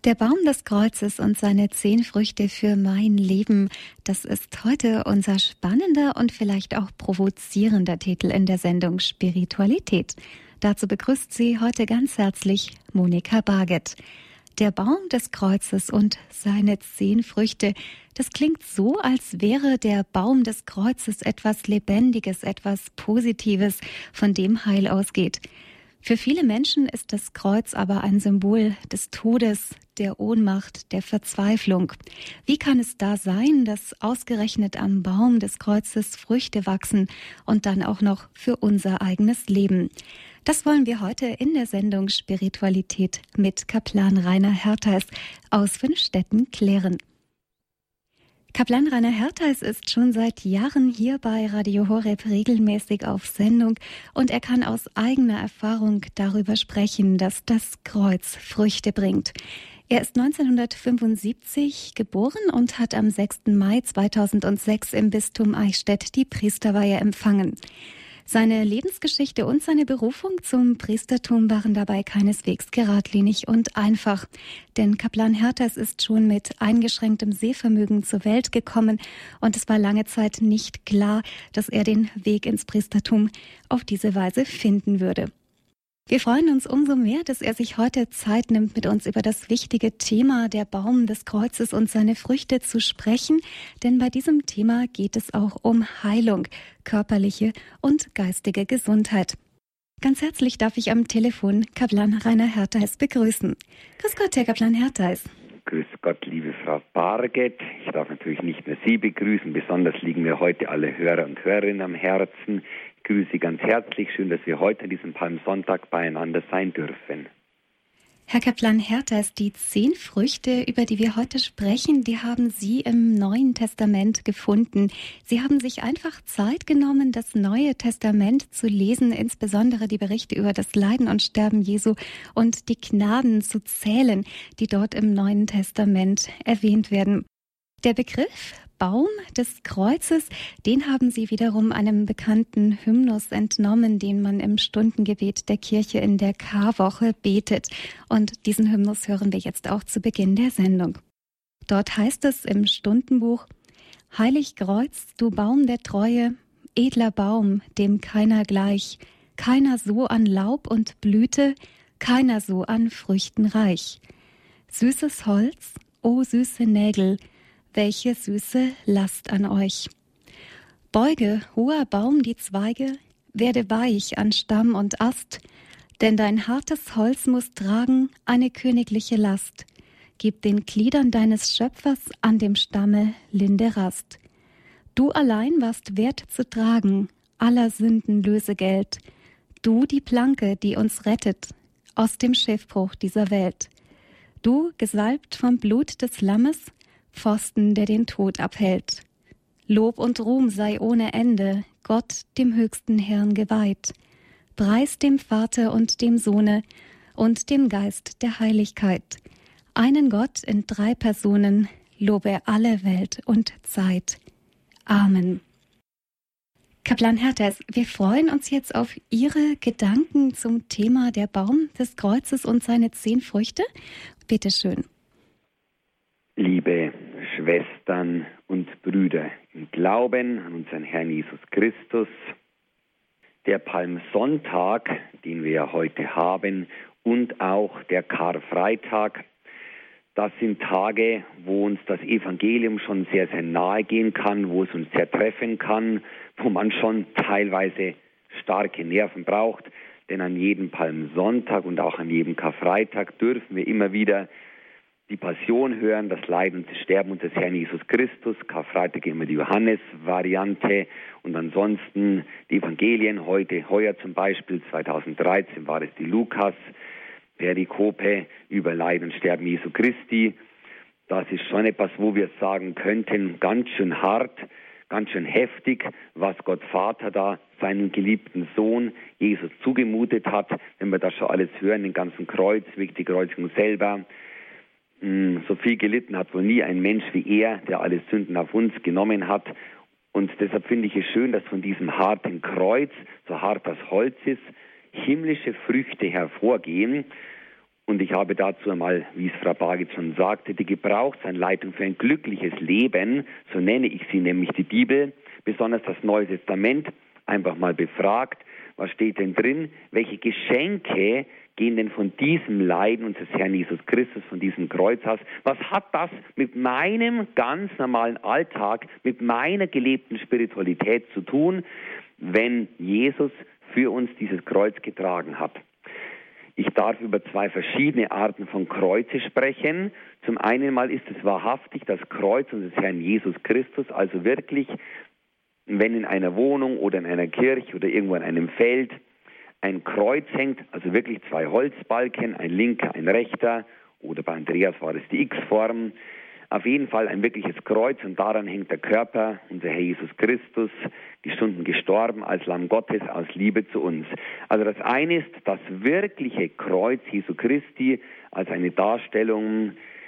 Der Baum des Kreuzes und seine 10 Früchte für mein Leben, das ist heute unser spannender und vielleicht auch provozierender Titel in der Sendung Spiritualität. Dazu begrüßt sie heute ganz herzlich Monika Barget. Der Baum des Kreuzes und seine 10 Früchte, das klingt so, als wäre der Baum des Kreuzes etwas Lebendiges, etwas Positives, von dem Heil ausgeht. Für viele Menschen ist das Kreuz aber ein Symbol des Todes, der Ohnmacht, der Verzweiflung. Wie kann es da sein, dass ausgerechnet am Baum des Kreuzes Früchte wachsen und dann auch noch für unser eigenes Leben? Das wollen wir heute in der Sendung Spiritualität mit Kaplan Rainer Hertheis aus Vünstetten klären. Kaplan Rainer Hertheis ist schon seit Jahren hier bei Radio Horeb regelmäßig auf Sendung und er kann aus eigener Erfahrung darüber sprechen, dass das Kreuz Früchte bringt. Er ist 1975 geboren und hat am 6. Mai 2006 im Bistum Eichstätt die Priesterweihe empfangen. Seine Lebensgeschichte und seine Berufung zum Priestertum waren dabei keineswegs geradlinig und einfach. Denn Kaplan Hertheis ist schon mit eingeschränktem Sehvermögen zur Welt gekommen und es war lange Zeit nicht klar, dass er den Weg ins Priestertum auf diese Weise finden würde. Wir freuen uns umso mehr, dass er sich heute Zeit nimmt, mit uns über das wichtige Thema der Baum des Kreuzes und seine Früchte zu sprechen, denn bei diesem Thema geht es auch um Heilung, körperliche und geistige Gesundheit. Ganz herzlich darf ich am Telefon Kaplan Rainer Hertheis begrüßen. Grüß Gott, Herr Kaplan Hertheis. Grüß Gott, liebe Frau Barget. Ich darf natürlich nicht nur Sie begrüßen, besonders liegen mir heute alle Hörer und Hörerinnen am Herzen. Ich grüße Sie ganz herzlich. Schön, dass wir heute an diesem Palmsonntag beieinander sein dürfen. Herr Kaplan Hertheis, die 10 Früchte, über die wir heute sprechen, die haben Sie im Neuen Testament gefunden. Sie haben sich einfach Zeit genommen, das Neue Testament zu lesen, insbesondere die Berichte über das Leiden und Sterben Jesu und die Gnaden zu zählen, die dort im Neuen Testament erwähnt werden. Der Begriff Baum des Kreuzes, den haben Sie wiederum einem bekannten Hymnus entnommen, den man im Stundengebet der Kirche in der Karwoche betet. Und diesen Hymnus hören wir jetzt auch zu Beginn der Sendung. Dort heißt es im Stundenbuch: Heilig Kreuz, du Baum der Treue, edler Baum, dem keiner gleich, keiner so an Laub und Blüte, keiner so an Früchten reich. Süßes Holz, o süße Nägel, welche süße Last an euch. Beuge, hoher Baum, die Zweige, werde weich an Stamm und Ast, denn dein hartes Holz muss tragen eine königliche Last. Gib den Gliedern deines Schöpfers an dem Stamme linde Rast. Du allein warst wert zu tragen aller Sünden Lösegeld, du die Planke, die uns rettet aus dem Schiffbruch dieser Welt. Du, gesalbt vom Blut des Lammes, Pfosten, der den Tod abhält. Lob und Ruhm sei ohne Ende, Gott, dem höchsten Herrn geweiht. Preis dem Vater und dem Sohne und dem Geist der Heiligkeit. Einen Gott in 3 Personen, lobe alle Welt und Zeit. Amen. Kaplan Hertheis, wir freuen uns jetzt auf Ihre Gedanken zum Thema der Baum des Kreuzes und seine 10 Früchte. Bitte schön. Liebe Schwestern und Brüder im Glauben an unseren Herrn Jesus Christus, der Palmsonntag, den wir ja heute haben, und auch der Karfreitag, das sind Tage, wo uns das Evangelium schon sehr, sehr nahe gehen kann, wo es uns sehr treffen kann, wo man schon teilweise starke Nerven braucht, denn an jedem Palmsonntag und auch an jedem Karfreitag dürfen wir immer wieder die Passion hören, das Leiden und das Sterben unseres Herrn Jesus Christus. Karfreitag immer die Johannes-Variante und ansonsten die Evangelien. Heuer zum Beispiel, 2013 war es die Lukas-Perikope über Leiden und Sterben Jesu Christi. Das ist schon etwas, wo wir sagen könnten, ganz schön hart, ganz schön heftig, was Gott Vater da seinem geliebten Sohn Jesus zugemutet hat. Wenn wir das schon alles hören, den ganzen Kreuzweg, die Kreuzigung selber. So viel gelitten hat wohl nie ein Mensch wie er, der alle Sünden auf uns genommen hat. Und deshalb finde ich es schön, dass von diesem harten Kreuz, so hart das Holz ist, himmlische Früchte hervorgehen. Und ich habe dazu einmal, wie es Frau Bargit schon sagte, die Gebrauchsanleitung für ein glückliches Leben, so nenne ich sie nämlich die Bibel, besonders das Neue Testament, einfach mal befragt, was steht denn drin, welche Geschenke gehen denn von diesem Leiden unseres Herrn Jesus Christus, von diesem Kreuz aus, was hat das mit meinem ganz normalen Alltag, mit meiner gelebten Spiritualität zu tun, wenn Jesus für uns dieses Kreuz getragen hat. Ich darf über zwei verschiedene Arten von Kreuze sprechen. Zum einen mal ist es wahrhaftig das Kreuz unseres Herrn Jesus Christus, also wirklich, wenn in einer Wohnung oder in einer Kirche oder irgendwo in einem Feld ein Kreuz hängt, also wirklich zwei Holzbalken, ein linker, ein rechter, oder bei Andreas war es die X-Form, auf jeden Fall ein wirkliches Kreuz und daran hängt der Körper, unser Herr Jesus Christus, die Stunden gestorben als Lamm Gottes aus Liebe zu uns. Also das eine ist das wirkliche Kreuz Jesu Christi als eine Darstellung,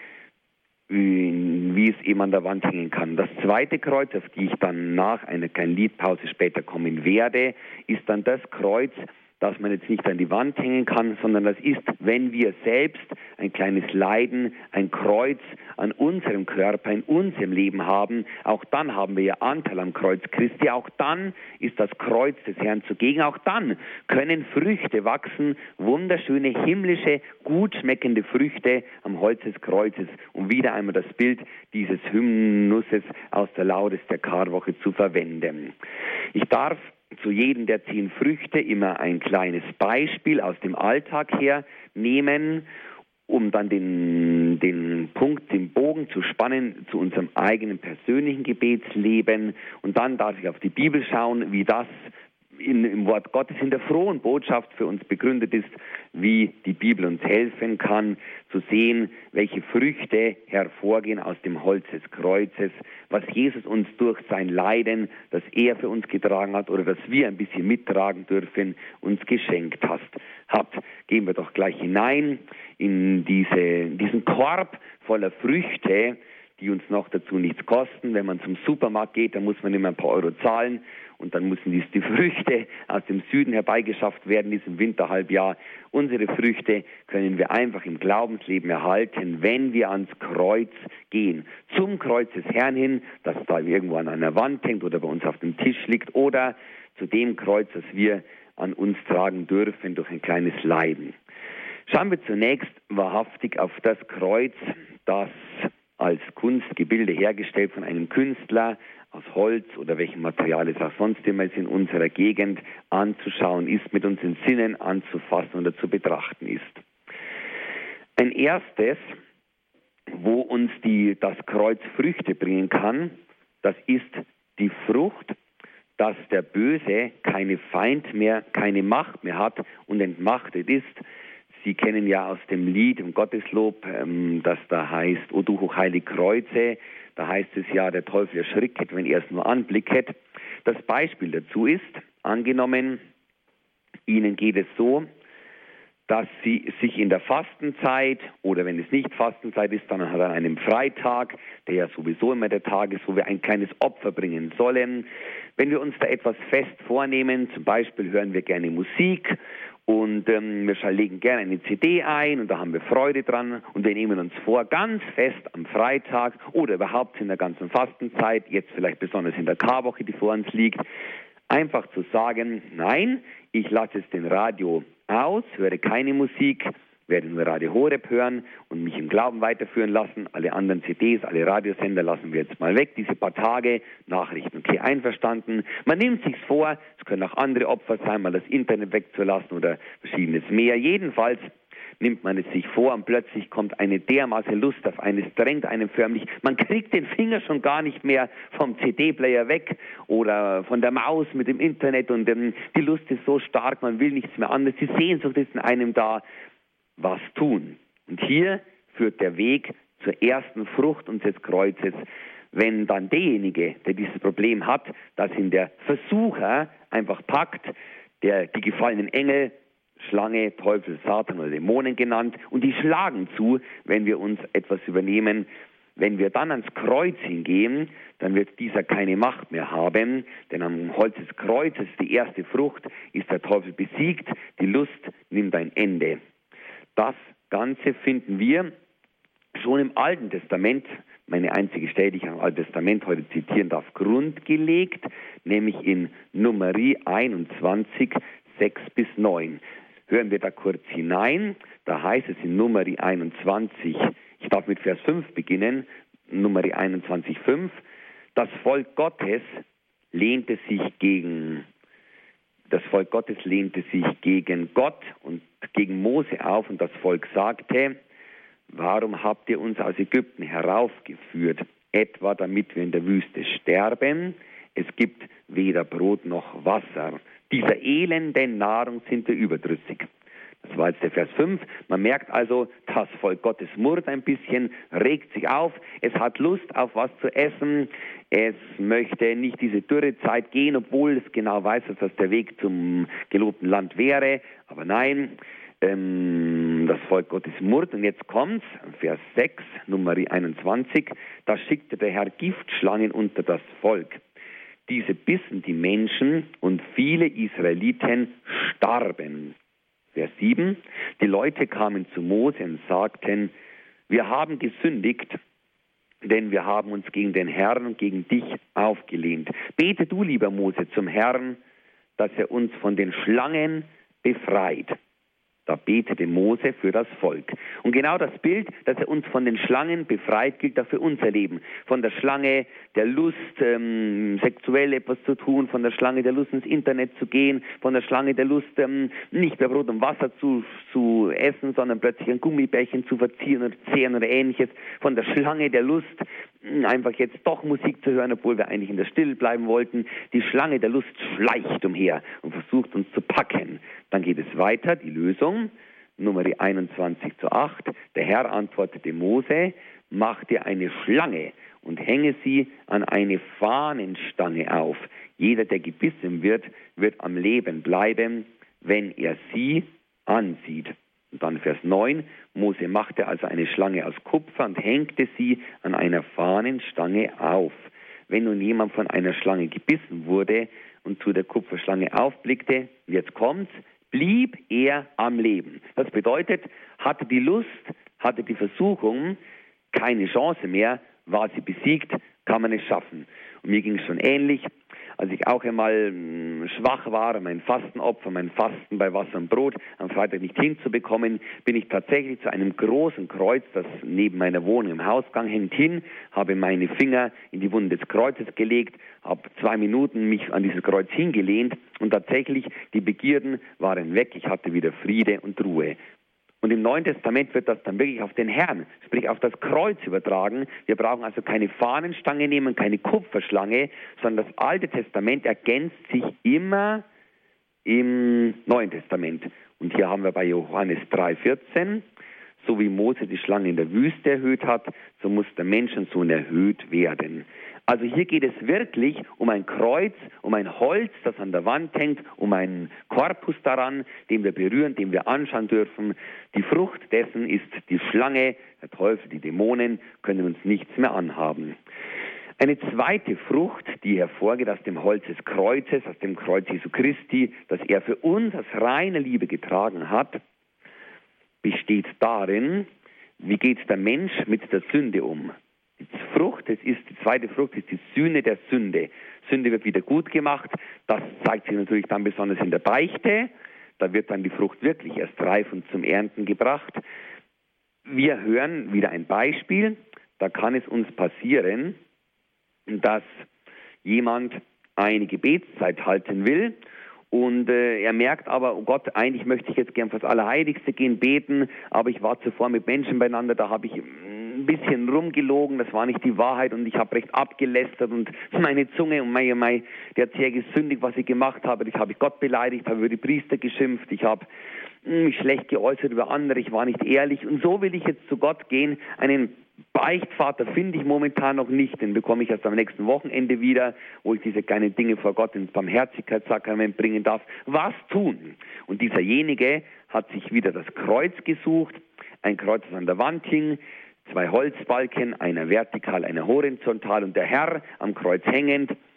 wie es eben an der Wand hängen kann. Das zweite Kreuz, auf die ich dann nach einer kleinen Liedpause später kommen werde, ist dann das Kreuz, das man jetzt nicht an die Wand hängen kann, sondern das ist, wenn wir selbst ein kleines Leiden, ein Kreuz an unserem Körper, in unserem Leben haben, auch dann haben wir ja Anteil am Kreuz Christi, auch dann ist das Kreuz des Herrn zugegen, auch dann können Früchte wachsen, wunderschöne, himmlische, gut schmeckende Früchte am Holz des Kreuzes, um wieder einmal das Bild dieses Hymnusses aus der Laudes der Karwoche zu verwenden. Ich darf zu jedem der 10 Früchte immer ein kleines Beispiel aus dem Alltag her nehmen, um dann den Punkt, den Bogen zu spannen zu unserem eigenen persönlichen Gebetsleben. Und dann darf ich auf die Bibel schauen, wie das im Wort Gottes, in der frohen Botschaft für uns begründet ist, wie die Bibel uns helfen kann, zu sehen, welche Früchte hervorgehen aus dem Holz des Kreuzes, was Jesus uns durch sein Leiden, das er für uns getragen hat oder das wir ein bisschen mittragen dürfen, uns geschenkt hat. Gehen wir doch gleich hinein in diesen Korb voller Früchte, die uns noch dazu nichts kosten. Wenn man zum Supermarkt geht, dann muss man immer ein paar Euro zahlen und dann müssen die Früchte aus dem Süden herbeigeschafft werden, diesem Winterhalbjahr. Unsere Früchte können wir einfach im Glaubensleben erhalten, wenn wir ans Kreuz gehen. Zum Kreuz des Herrn hin, das da irgendwo an einer Wand hängt oder bei uns auf dem Tisch liegt, oder zu dem Kreuz, das wir an uns tragen dürfen durch ein kleines Leiden. Schauen wir zunächst wahrhaftig auf das Kreuz, das als Kunstgebilde hergestellt von einem Künstler aus Holz oder welchem Material es auch sonst immer ist in unserer Gegend anzuschauen ist, mit unseren Sinnen anzufassen oder zu betrachten ist. Ein erstes, wo uns das Kreuz Früchte bringen kann, das ist die Frucht, dass der Böse keine Feind mehr, keine Macht mehr hat und entmachtet ist. Sie kennen ja aus dem Lied im Gotteslob, das da heißt, O du hochheilig Kreuze, da heißt es ja, der Teufel erschricket, wenn er es nur anblicket. Das Beispiel dazu ist, angenommen, Ihnen geht es so, dass Sie sich in der Fastenzeit oder wenn es nicht Fastenzeit ist, dann an einem Freitag, der ja sowieso immer der Tag ist, wo wir ein kleines Opfer bringen sollen. Wenn wir uns da etwas fest vornehmen, zum Beispiel hören wir gerne Musik und wir legen gerne eine CD ein und da haben wir Freude dran und wir nehmen uns vor, ganz fest am Freitag oder überhaupt in der ganzen Fastenzeit, jetzt vielleicht besonders in der Karwoche, die vor uns liegt, einfach zu sagen, nein, ich lasse es den Radio aus, höre keine Musik, werde nur Radio Horeb hören und mich im Glauben weiterführen lassen. Alle anderen CDs, alle Radiosender lassen wir jetzt mal weg, diese paar Tage, Nachrichten, okay, einverstanden. Man nimmt sich's vor, es können auch andere Opfer sein, mal das Internet wegzulassen oder verschiedenes mehr. Jedenfalls nimmt man es sich vor und plötzlich kommt eine dermaßen Lust auf einen, es drängt einen förmlich, man kriegt den Finger schon gar nicht mehr vom CD-Player weg oder von der Maus mit dem Internet und die Lust ist so stark, man will nichts mehr anderes, die Sehnsucht ist in einem da, was tun. Und hier führt der Weg zur ersten Frucht unseres Kreuzes, wenn dann derjenige, der dieses Problem hat, dass ihn der Versucher einfach packt, die gefallenen Engel, Schlange, Teufel, Satan oder Dämonen genannt, und die schlagen zu, wenn wir uns etwas übernehmen. Wenn wir dann ans Kreuz hingehen, dann wird dieser keine Macht mehr haben, denn am Holz des Kreuzes, die erste Frucht, ist der Teufel besiegt, die Lust nimmt ein Ende. Das Ganze finden wir schon im Alten Testament, meine einzige Stelle, die ich am Alten Testament heute zitieren darf, grundgelegt, nämlich in Numeri 21, 6 bis 9. Hören wir da kurz hinein, da heißt es in Numeri 21, ich darf mit Vers 5 beginnen, Numeri 21, 5, das Volk Gottes lehnte sich gegen Gott und gegen Mose auf und das Volk sagte, warum habt ihr uns aus Ägypten heraufgeführt, etwa damit wir in der Wüste sterben? Es gibt weder Brot noch Wasser. Dieser elenden Nahrung sind wir überdrüssig. Das war jetzt der Vers 5. Man merkt also, das Volk Gottes murrt ein bisschen, regt sich auf. Es hat Lust auf was zu essen. Es möchte nicht diese Dürrezeit gehen, obwohl es genau weiß, dass das der Weg zum gelobten Land wäre. Aber nein, das Volk Gottes murrt. Und jetzt kommt's, Vers 6, Numeri 21. Da schickte der Herr Giftschlangen unter das Volk. Diese bissen die Menschen und viele Israeliten starben. Vers 7, die Leute kamen zu Mose und sagten, wir haben gesündigt, denn wir haben uns gegen den Herrn und gegen dich aufgelehnt. Bete du, lieber Mose, zum Herrn, dass er uns von den Schlangen befreit. Da betete Mose für das Volk. Und genau das Bild, dass er uns von den Schlangen befreit, gilt auch für unser Leben. Von der Schlange der Lust, sexuell etwas zu tun, von der Schlange der Lust, ins Internet zu gehen, von der Schlange der Lust, nicht mehr Brot und Wasser zu essen, sondern plötzlich ein Gummibärchen zu verzieren oder zehren oder ähnliches. Von der Schlange der Lust, einfach jetzt doch Musik zu hören, obwohl wir eigentlich in der Stille bleiben wollten. Die Schlange der Lust schleicht umher und versucht uns zu packen. Dann geht es weiter, die Lösung, Numeri 21 zu 8. Der Herr antwortete Mose, mach dir eine Schlange und hänge sie an eine Fahnenstange auf. Jeder, der gebissen wird, wird am Leben bleiben, wenn er sie ansieht. Und dann Vers 9, Mose machte also eine Schlange aus Kupfer und hängte sie an einer Fahnenstange auf. Wenn nun jemand von einer Schlange gebissen wurde und zu der Kupferschlange aufblickte, jetzt kommt's, blieb er am Leben. Das bedeutet, hatte die Lust, hatte die Versuchung keine Chance mehr, war sie besiegt, kann man es schaffen. Und mir ging es schon ähnlich, als ich auch einmal schwach war, mein Fastenopfer, mein Fasten bei Wasser und Brot am Freitag nicht hinzubekommen, bin ich tatsächlich zu einem großen Kreuz, das neben meiner Wohnung im Hausgang hängt, hin, habe meine Finger in die Wunde des Kreuzes gelegt, habe 2 Minuten mich an dieses Kreuz hingelehnt und tatsächlich die Begierden waren weg, ich hatte wieder Friede und Ruhe. Und im Neuen Testament wird das dann wirklich auf den Herrn, sprich auf das Kreuz übertragen. Wir brauchen also keine Fahnenstange nehmen, keine Kupferschlange, sondern das Alte Testament ergänzt sich immer im Neuen Testament. Und hier haben wir bei Johannes 3,14, so wie Mose die Schlange in der Wüste erhöht hat, so muss der Menschensohn erhöht werden. Also hier geht es wirklich um ein Kreuz, um ein Holz, das an der Wand hängt, um einen Korpus daran, den wir berühren, den wir anschauen dürfen. Die Frucht dessen ist die Schlange, der Teufel, die Dämonen können uns nichts mehr anhaben. Eine zweite Frucht, die hervorgeht aus dem Holz des Kreuzes, aus dem Kreuz Jesu Christi, das er für uns aus reiner Liebe getragen hat, besteht darin, wie geht der Mensch mit der Sünde um. Die zweite Frucht ist die Sühne der Sünde. Sünde wird wieder gut gemacht. Das zeigt sich natürlich dann besonders in der Beichte. Da wird dann die Frucht wirklich erst reif und zum Ernten gebracht. Wir hören wieder ein Beispiel. Da kann es uns passieren, dass jemand eine Gebetszeit halten will und er merkt aber, oh Gott, eigentlich möchte ich jetzt gern fürs Allerheiligste gehen, beten, aber ich war zuvor mit Menschen beieinander, da habe ich ein bisschen rumgelogen, das war nicht die Wahrheit und ich habe recht abgelästert und meine Zunge und der hat sehr gesündigt, was ich gemacht habe. Ich habe Gott beleidigt, habe über die Priester geschimpft, ich habe mich schlecht geäußert über andere, ich war nicht ehrlich und so will ich jetzt zu Gott gehen. Einen Beichtvater finde ich momentan noch nicht, den bekomme ich erst am nächsten Wochenende wieder, wo ich diese kleinen Dinge vor Gott ins Barmherzigkeitssakrament bringen darf. Was tun? Und dieserjenige hat sich wieder das Kreuz gesucht, ein Kreuz, das an der Wand hing, 2 Holzbalken, einer vertikal, einer horizontal und der Herr am Kreuz hängend.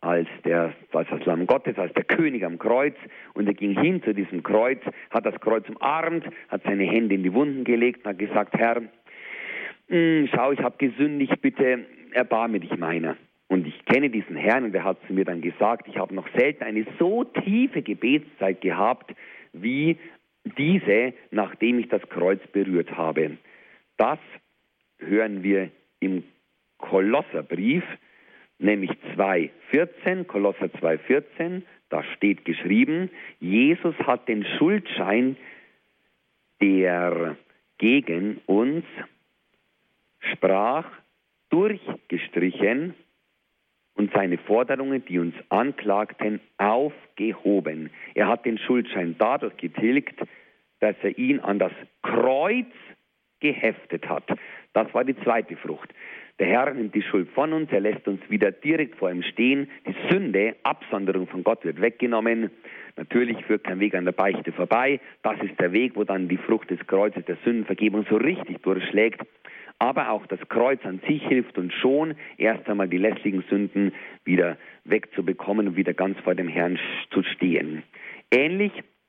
als das Lamm Gottes, als der König am Kreuz. Und er ging hin zu diesem Kreuz, hat das Kreuz umarmt, hat seine Hände in die Wunden gelegt und hat gesagt, Herr, schau, ich habe gesündigt, bitte erbarme dich meiner. Und ich kenne diesen Herrn und er hat zu mir dann gesagt, ich habe noch selten eine so tiefe Gebetszeit gehabt, wie diese, nachdem ich das Kreuz berührt habe. Das hören wir im Kolosserbrief, nämlich 2,14, Kolosser 2,14, da steht geschrieben, Jesus hat den Schuldschein, der gegen uns sprach, durchgestrichen und seine Forderungen, die uns anklagten, aufgehoben. Er hat den Schuldschein dadurch getilgt, dass er ihn an das Kreuz geheftet hat. Das war die zweite Frucht. Der Herr nimmt die Schuld von uns, er lässt uns wieder direkt vor ihm stehen. Die Sünde, Absonderung von Gott wird weggenommen. Natürlich führt kein Weg an der Beichte vorbei. Das ist der Weg, wo dann die Frucht des Kreuzes der Sündenvergebung so richtig durchschlägt. Aber auch das Kreuz an sich hilft uns schon, erst einmal die lästigen Sünden wieder wegzubekommen und wieder ganz vor dem Herrn zu stehen. Ähnlich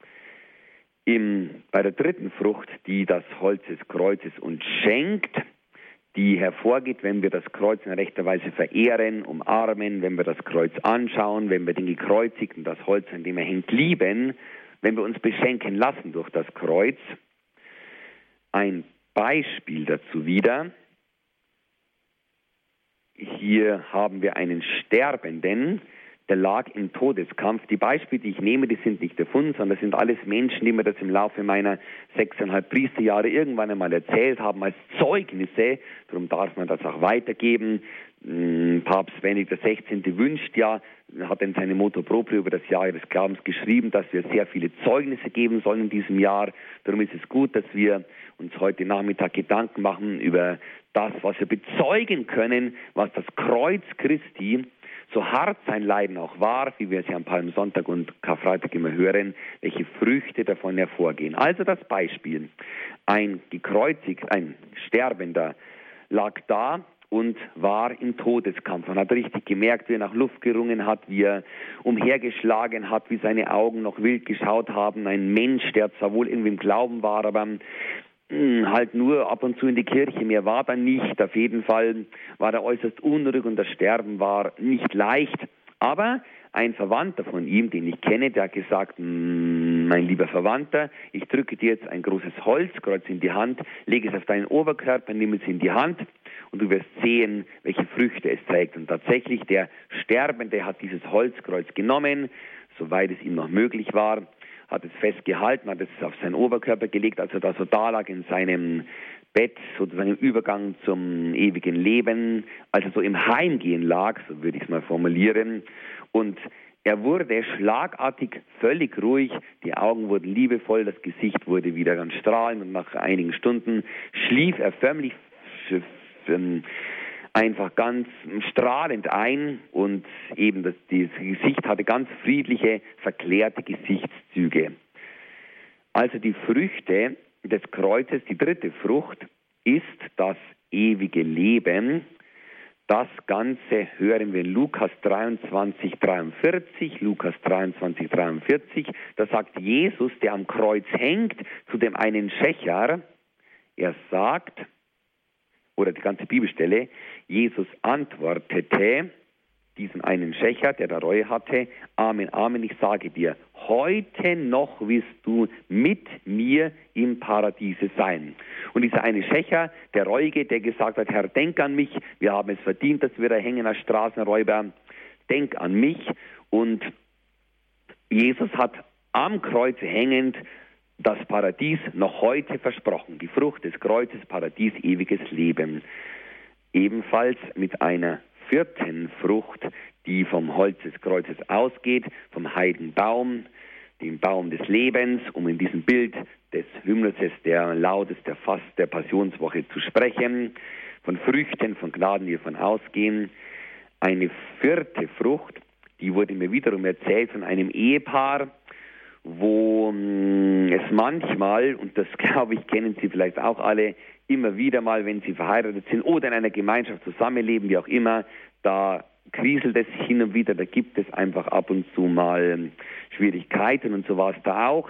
bei der dritten Frucht, die das Holz des Kreuzes uns schenkt, die hervorgeht, wenn wir das Kreuz in rechter Weise verehren, umarmen, wenn wir das Kreuz anschauen, wenn wir den Gekreuzigten, das Holz, an dem er hängt, lieben, wenn wir uns beschenken lassen durch das Kreuz. Ein Beispiel dazu wieder. Hier haben wir einen Sterbenden, der lag im Todeskampf. Die Beispiele, die ich nehme, die sind nicht erfunden, sondern das sind alles Menschen, die mir das im Laufe meiner 6,5 Priesterjahre irgendwann einmal erzählt haben als Zeugnisse. Darum darf man das auch weitergeben. Papst Benedikt XVI. Wünscht ja, hat in seinem Motto proprio über das Jahr des Glaubens geschrieben, dass wir sehr viele Zeugnisse geben sollen in diesem Jahr. Darum ist es gut, dass wir uns heute Nachmittag Gedanken machen über das, was wir bezeugen können, was das Kreuz Christi, so hart sein Leiden auch war, wie wir es ja am Palmsonntag und Karfreitag immer hören, welche Früchte davon hervorgehen. Also das Beispiel. Ein Sterbender lag da und war im Todeskampf. Man hat richtig gemerkt, wie er nach Luft gerungen hat, wie er umhergeschlagen hat, wie seine Augen noch wild geschaut haben. Ein Mensch, der zwar wohl irgendwie im Glauben war, aber halt nur ab und zu in die Kirche, mehr war da nicht. Auf jeden Fall war er äußerst unruhig und das Sterben war nicht leicht. Aber ein Verwandter von ihm, den ich kenne, der hat gesagt, mein lieber Verwandter, ich drücke dir jetzt ein großes Holzkreuz in die Hand, lege es auf deinen Oberkörper, nimm es in die Hand und du wirst sehen, welche Früchte es trägt. Und tatsächlich, der Sterbende hat dieses Holzkreuz genommen, soweit es ihm noch möglich war, hat es festgehalten, hat es auf seinen Oberkörper gelegt, als er da so da lag in seinem Bett, sozusagen im Übergang zum ewigen Leben, als er so im Heimgehen lag, so würde ich es mal formulieren. Und er wurde schlagartig völlig ruhig, die Augen wurden liebevoll, das Gesicht wurde wieder ganz strahlend und nach einigen Stunden schlief er förmlich einfach ganz strahlend ein und eben das Gesicht hatte ganz friedliche, verklärte Gesichtszüge. Also die Früchte des Kreuzes, die dritte Frucht, ist das ewige Leben. Das Ganze hören wir in Lukas 23,43. Lukas 23,43, da sagt Jesus, der am Kreuz hängt, zu dem einen Schächer, er sagt, oder die ganze Bibelstelle, Jesus antwortete diesem einen Schächer, der da Reue hatte, Amen, Amen, ich sage dir, heute noch wirst du mit mir im Paradiese sein. Und dieser eine Schächer, der Reuige, der gesagt hat, Herr, denk an mich, wir haben es verdient, dass wir da hängen als Straßenräuber, denk an mich. Und Jesus hat am Kreuz hängend das Paradies noch heute versprochen, die Frucht des Kreuzes, Paradies, ewiges Leben. Ebenfalls mit einer vierten Frucht, die vom Holz des Kreuzes ausgeht, vom Heidenbaum, dem Baum des Lebens, um in diesem Bild des Hymnuses, der Lautes, der Fast, der Passionswoche zu sprechen, von Früchten, von Gnaden, die davon ausgehen. Eine vierte Frucht, die wurde mir wiederum erzählt von einem Ehepaar, wo es manchmal, und das glaube ich, kennen Sie vielleicht auch alle, immer wieder mal, wenn Sie verheiratet sind oder in einer Gemeinschaft zusammenleben, wie auch immer, da kriselt es hin und wieder, da gibt es einfach ab und zu mal Schwierigkeiten und so war es da auch.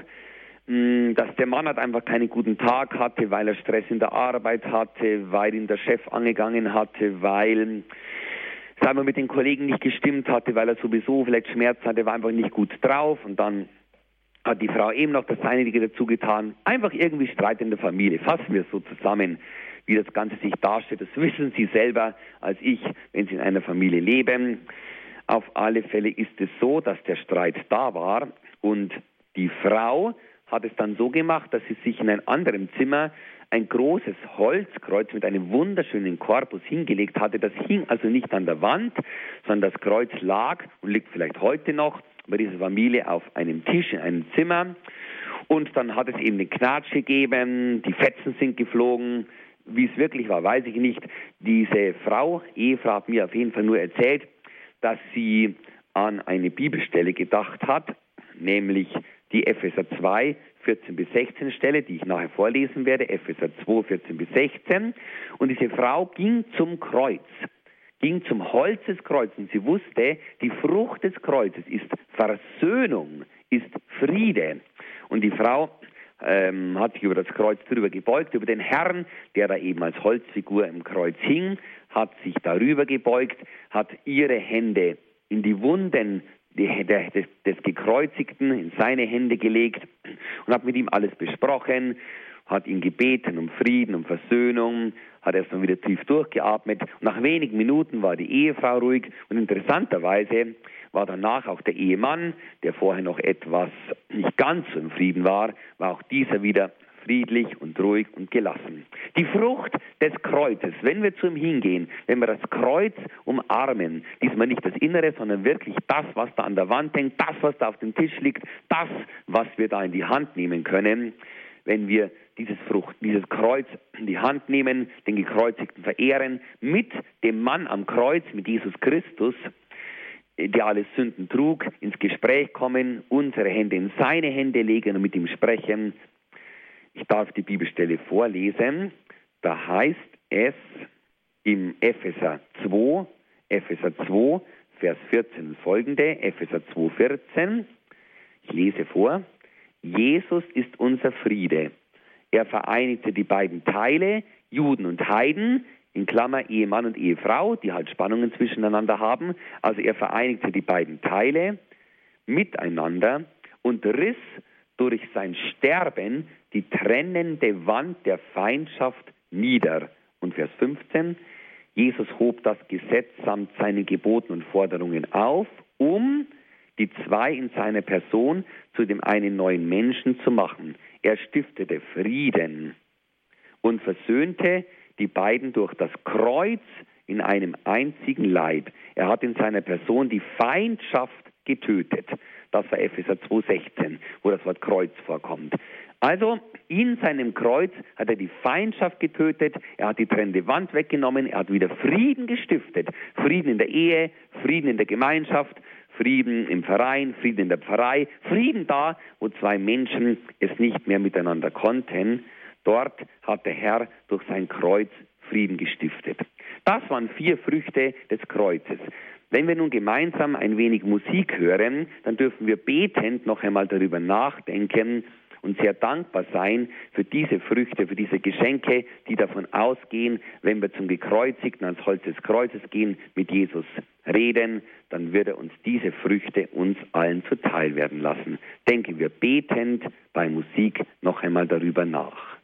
Dass der Mann halt einfach keinen guten Tag hatte, weil er Stress in der Arbeit hatte, weil ihn der Chef angegangen hatte, weil sagen wir, mit den Kollegen nicht gestimmt hatte, weil er sowieso vielleicht Schmerz hatte, war einfach nicht gut drauf und dann hat die Frau eben noch das Seinige dazu getan. Einfach irgendwie Streit in der Familie. Fassen wir es so zusammen, wie das Ganze sich darstellt. Das wissen Sie selber als ich, wenn Sie in einer Familie leben. Auf alle Fälle ist es so, dass der Streit da war und die Frau hat es dann so gemacht, dass sie sich in einem anderen Zimmer ein großes Holzkreuz mit einem wunderschönen Korpus hingelegt hatte. Das hing also nicht an der Wand, sondern das Kreuz lag und liegt vielleicht heute noch bei dieser Familie auf einem Tisch in einem Zimmer. Und dann hat es eben den Knatsch gegeben, die Fetzen sind geflogen. Wie es wirklich war, weiß ich nicht. Diese Ehefrau hat mir auf jeden Fall nur erzählt, dass sie an eine Bibelstelle gedacht hat, nämlich die Epheser 2, 14 bis 16 Stelle, die ich nachher vorlesen werde, Epheser 2, 14 bis 16. Und diese Frau ging zum Kreuz, ging zum Holz des Kreuzes und sie wusste, die Frucht des Kreuzes ist Versöhnung, ist Friede. Und die Frau hat sich über das Kreuz drüber gebeugt, über den Herrn, der da eben als Holzfigur im Kreuz hing, hat sich darüber gebeugt, hat ihre Hände in die Wunden des Gekreuzigten in seine Hände gelegt und hat mit ihm alles besprochen, hat ihn gebeten um Frieden, um Versöhnung, hat erst mal wieder tief durchgeatmet. Und nach wenigen Minuten war die Ehefrau ruhig und interessanterweise war danach auch der Ehemann, der vorher noch etwas nicht ganz so im Frieden war auch dieser wieder friedlich und ruhig und gelassen. Die Frucht des Kreuzes, wenn wir zu ihm hingehen, wenn wir das Kreuz umarmen, diesmal nicht das Innere, sondern wirklich das, was da an der Wand hängt, das, was da auf dem Tisch liegt, das, was wir da in die Hand nehmen können, wenn wir dieses Kreuz in die Hand nehmen, den Gekreuzigten verehren, mit dem Mann am Kreuz, mit Jesus Christus, der alle Sünden trug, ins Gespräch kommen, unsere Hände in seine Hände legen und mit ihm sprechen. Ich darf die Bibelstelle vorlesen. Da heißt es im Epheser 2, Vers 14 folgende, Epheser 2, 14. Ich lese vor. Jesus ist unser Friede. Er vereinigte die beiden Teile, Juden und Heiden, in Klammer Ehemann und Ehefrau, die halt Spannungen zwischeneinander haben. Also er vereinigte die beiden Teile miteinander und riss durch sein Sterben die trennende Wand der Feindschaft nieder. Und Vers 15, Jesus hob das Gesetz samt seinen Geboten und Forderungen auf, um die zwei in seiner Person zu dem einen neuen Menschen zu machen. Er stiftete Frieden und versöhnte die beiden durch das Kreuz in einem einzigen Leib. Er hat in seiner Person die Feindschaft getötet. Das war Epheser 2,16, wo das Wort Kreuz vorkommt. Also in seinem Kreuz hat er die Feindschaft getötet, er hat die trennende Wand weggenommen, er hat wieder Frieden gestiftet. Frieden in der Ehe, Frieden in der Gemeinschaft, Frieden im Verein, Frieden in der Pfarrei, Frieden da, wo zwei Menschen es nicht mehr miteinander konnten. Dort hat der Herr durch sein Kreuz Frieden gestiftet. Das waren 4 Früchte des Kreuzes. Wenn wir nun gemeinsam ein wenig Musik hören, dann dürfen wir betend noch einmal darüber nachdenken und sehr dankbar sein für diese Früchte, für diese Geschenke, die davon ausgehen, wenn wir zum Gekreuzigten ans Holz des Kreuzes gehen, mit Jesus reden, dann wird er uns diese Früchte uns allen zuteil werden lassen. Denken wir betend bei Musik noch einmal darüber nach.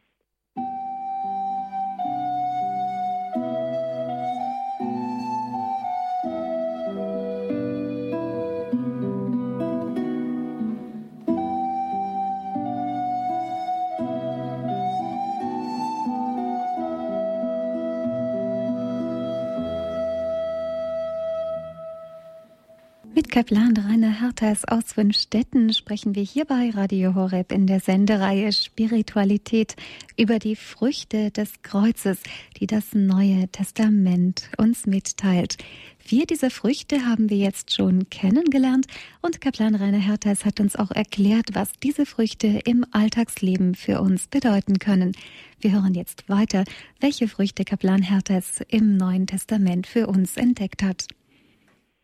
Mit Kaplan Rainer Hertes aus Wünstetten sprechen wir hier bei Radio Horeb in der Sendereihe Spiritualität über die Früchte des Kreuzes, die das Neue Testament uns mitteilt. 4 dieser Früchte haben wir jetzt schon kennengelernt und Kaplan Rainer Hertes hat uns auch erklärt, was diese Früchte im Alltagsleben für uns bedeuten können. Wir hören jetzt weiter, welche Früchte Kaplan Hertes im Neuen Testament für uns entdeckt hat.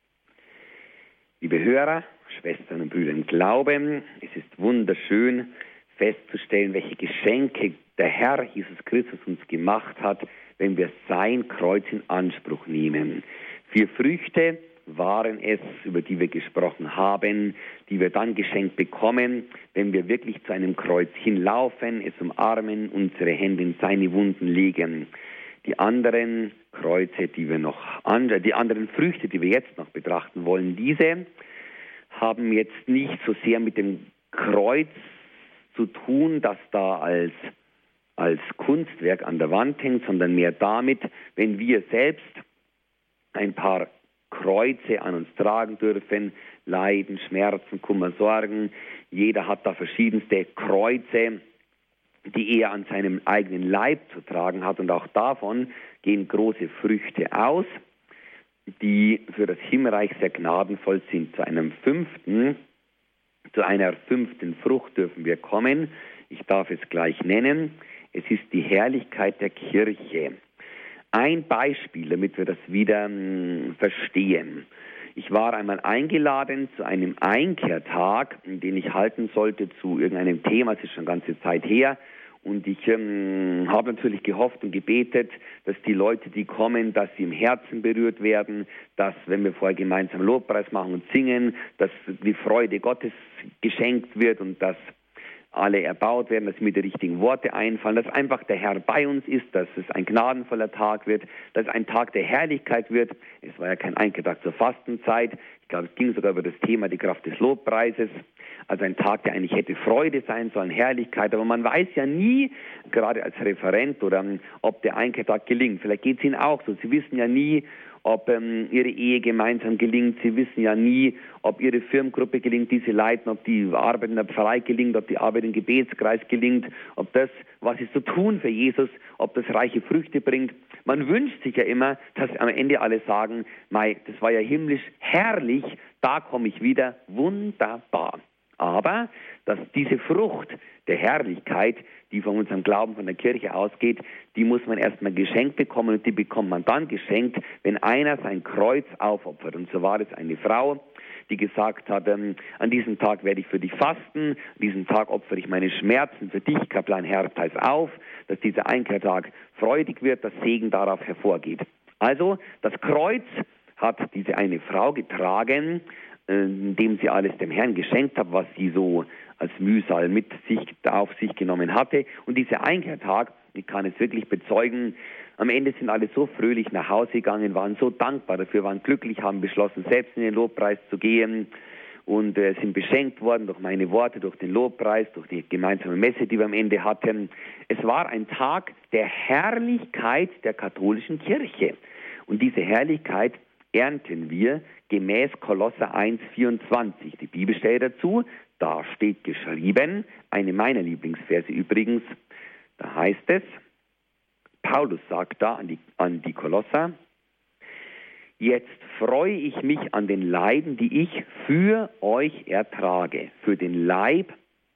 Liebe Hörer, Schwestern und Brüder im Glauben, es ist wunderschön festzustellen, welche Geschenke der Herr Jesus Christus uns gemacht hat, wenn wir sein Kreuz in Anspruch nehmen. 4 Früchte waren es, über die wir gesprochen haben, die wir dann geschenkt bekommen, wenn wir wirklich zu einem Kreuz hinlaufen, es umarmen, unsere Hände in seine Wunden legen. Die anderen Kreuze, die anderen Früchte, die wir jetzt noch betrachten wollen, diese haben jetzt nicht so sehr mit dem Kreuz zu tun, das da als Kunstwerk an der Wand hängt, sondern mehr damit, wenn wir selbst ein paar Kreuze an uns tragen dürfen, Leiden, Schmerzen, Kummer, Sorgen. Jeder hat da verschiedenste Kreuze, die er an seinem eigenen Leib zu tragen hat. Und auch davon gehen große Früchte aus, die für das Himmelreich sehr gnadenvoll sind. Zu einer fünften Frucht dürfen wir kommen. Ich darf es gleich nennen. Es ist die Herrlichkeit der Kirche. Ein Beispiel, damit wir das wieder verstehen. Ich war einmal eingeladen zu einem Einkehrtag, den ich halten sollte zu irgendeinem Thema, es ist schon eine ganze Zeit her. Und ich habe natürlich gehofft und gebetet, dass die Leute, die kommen, dass sie im Herzen berührt werden, dass, wenn wir vorher gemeinsam Lobpreis machen und singen, dass die Freude Gottes geschenkt wird und dass alle erbaut werden, dass mir die richtigen Worte einfallen, dass einfach der Herr bei uns ist, dass es ein gnadenvoller Tag wird, dass es ein Tag der Herrlichkeit wird. Es war ja kein Einkehrtag zur Fastenzeit. Ich glaube, es ging sogar über das Thema die Kraft des Lobpreises. Also ein Tag, der eigentlich hätte Freude sein sollen, Herrlichkeit. Aber man weiß ja nie, gerade als Referent, oder ob der Einkehrtag gelingt. Vielleicht geht es Ihnen auch so. Sie wissen ja nie, ob Ihre Ehe gemeinsam gelingt. Sie wissen ja nie, ob Ihre Firmengruppe gelingt, die Sie leiten, ob die Arbeit in der Pfarrei gelingt, ob die Arbeit im Gebetskreis gelingt, ob das, was Sie so tun für Jesus, ob das reiche Früchte bringt. Man wünscht sich ja immer, dass am Ende alle sagen, Mei, das war ja himmlisch herrlich, da komme ich wieder, wunderbar. Aber, dass diese Frucht der Herrlichkeit, die von unserem Glauben, von der Kirche ausgeht, die muss man erstmal geschenkt bekommen und die bekommt man dann geschenkt, wenn einer sein Kreuz aufopfert. Und so war es eine Frau, die gesagt hat, an diesem Tag werde ich für dich fasten, an diesem Tag opfere ich meine Schmerzen für dich, Kaplan Hertheis, auf, dass dieser Einkehrtag freudig wird, dass Segen darauf hervorgeht. Also, das Kreuz hat diese eine Frau getragen, indem sie alles dem Herrn geschenkt hat, was sie so als Mühsal auf sich genommen hatte. Und dieser Einkehrtag, ich kann es wirklich bezeugen, am Ende sind alle so fröhlich nach Hause gegangen, waren so dankbar dafür, waren glücklich, haben beschlossen, selbst in den Lobpreis zu gehen und sind beschenkt worden durch meine Worte, durch den Lobpreis, durch die gemeinsame Messe, die wir am Ende hatten. Es war ein Tag der Herrlichkeit der katholischen Kirche. Und diese Herrlichkeit ernten wir gemäß Kolosser 1,24. Die Bibelstelle dazu, da steht geschrieben, eine meiner Lieblingsverse übrigens, da heißt es, Paulus sagt da an die Kolosser, jetzt freue ich mich an den Leiden, die ich für euch ertrage. Für den Leib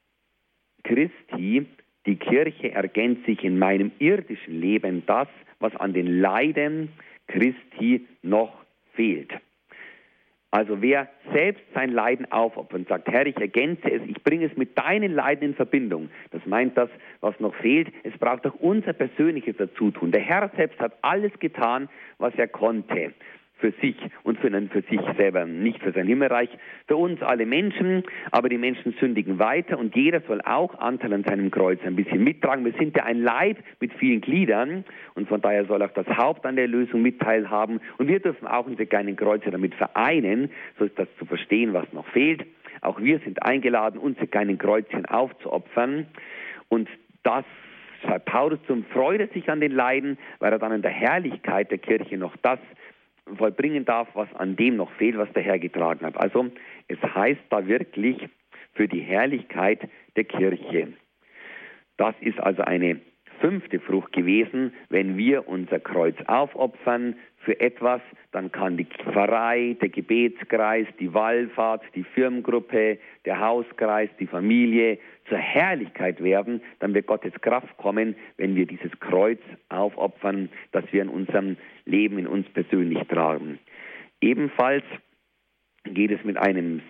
Christi, die Kirche ergänzt sich in meinem irdischen Leben das, was an den Leiden Christi noch fehlt. Also wer selbst sein Leiden aufopfert und sagt, Herr, ich ergänze es, ich bringe es mit deinen Leiden in Verbindung. Das meint das, was noch fehlt. Es braucht auch unser persönliches Dazutun. Der Herr selbst hat alles getan, was er konnte. Für sich und für sich selber, nicht für sein Himmelreich, für uns alle Menschen, aber die Menschen sündigen weiter und jeder soll auch Anteil an seinem Kreuz ein bisschen mittragen. Wir sind ja ein Leib mit vielen Gliedern und von daher soll auch das Haupt an der Erlösung mit teilhaben und wir dürfen auch unsere kleinen Kreuze damit vereinen, so ist das zu verstehen, was noch fehlt. Auch wir sind eingeladen, unsere kleinen Kreuzchen aufzuopfern und das schreibt Paulus zum Freude sich an den Leiden, weil er dann in der Herrlichkeit der Kirche noch das vollbringen darf, was an dem noch fehlt, was der Herr getragen hat. Also es heißt da wirklich für die Herrlichkeit der Kirche. Das ist also eine 5. Frucht gewesen, wenn wir unser Kreuz aufopfern für etwas, dann kann die Pfarrei, der Gebetskreis, die Wallfahrt, die Firmengruppe, der Hauskreis, die Familie zur Herrlichkeit werden, dann wird Gottes Kraft kommen, wenn wir dieses Kreuz aufopfern, das wir in unserem Leben, in uns persönlich tragen. Ebenfalls geht es mit einem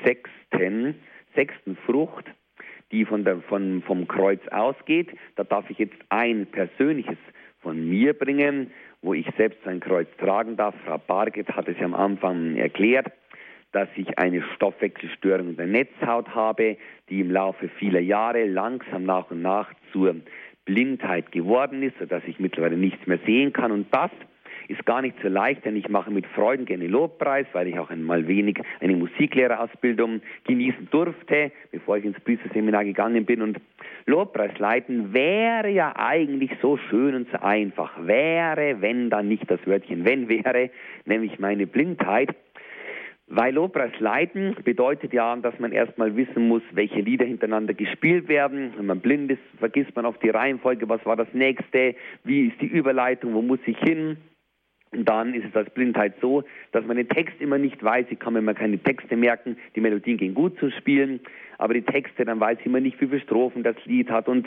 sechsten Frucht, die vom Kreuz ausgeht. Da darf ich jetzt ein persönliches von mir bringen, wo ich selbst ein Kreuz tragen darf. Frau Barget hat es ja am Anfang erklärt, dass ich eine Stoffwechselstörung der Netzhaut habe, die im Laufe vieler Jahre langsam nach und nach zur Blindheit geworden ist, sodass ich mittlerweile nichts mehr sehen kann. Und das ist gar nicht so leicht, denn ich mache mit Freuden gerne Lobpreis, weil ich auch einmal wenig eine Musiklehrerausbildung genießen durfte, bevor ich ins Priesterseminar gegangen bin. Und Lobpreis leiten wäre ja eigentlich so schön und so einfach. Wäre, wenn dann nicht das Wörtchen wenn wäre, nämlich meine Blindheit. Weil Lobpreis leiten bedeutet ja, dass man erstmal wissen muss, welche Lieder hintereinander gespielt werden. Wenn man blind ist, vergisst man oft die Reihenfolge, was war das nächste, wie ist die Überleitung, wo muss ich hin. Und dann ist es als Blindheit so, dass man den Text immer nicht weiß. Ich kann mir immer keine Texte merken. Die Melodien gehen gut zu spielen, aber die Texte, dann weiß ich immer nicht, wie viele Strophen das Lied hat und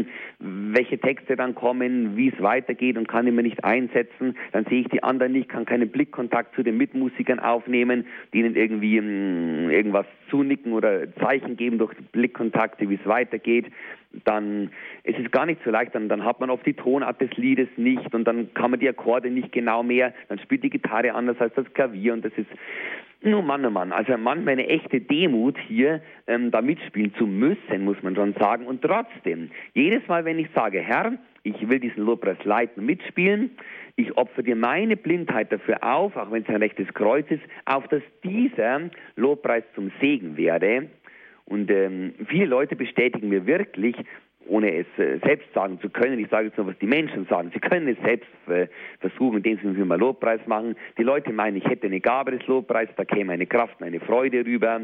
welche Texte dann kommen, wie es weitergeht und kann immer nicht einsetzen. Dann sehe ich die anderen nicht, kann keinen Blickkontakt zu den Mitmusikern aufnehmen, die ihnen irgendwie irgendwas zunicken oder Zeichen geben durch Blickkontakte, wie es weitergeht. Dann ist es gar nicht so leicht, dann hat man oft die Tonart des Liedes nicht und dann kann man die Akkorde nicht genau mehr, dann spielt die Gitarre anders als das Klavier und das ist, oh Mann, also manchmal eine echte Demut hier, da mitspielen zu müssen, muss man schon sagen. Und trotzdem, jedes Mal, wenn ich sage, Herr, ich will diesen Lobpreis leiten, mitspielen, ich opfere dir meine Blindheit dafür auf, auch wenn es ein rechtes Kreuz ist, auf dass dieser Lobpreis zum Segen werde. Und viele Leute bestätigen mir wirklich, ohne es selbst sagen zu können, ich sage jetzt nur, was die Menschen sagen, sie können es selbst versuchen, indem sie mal Lobpreis machen. Die Leute meinen, ich hätte eine Gabe des Lobpreises, da käme eine Kraft und eine Freude rüber.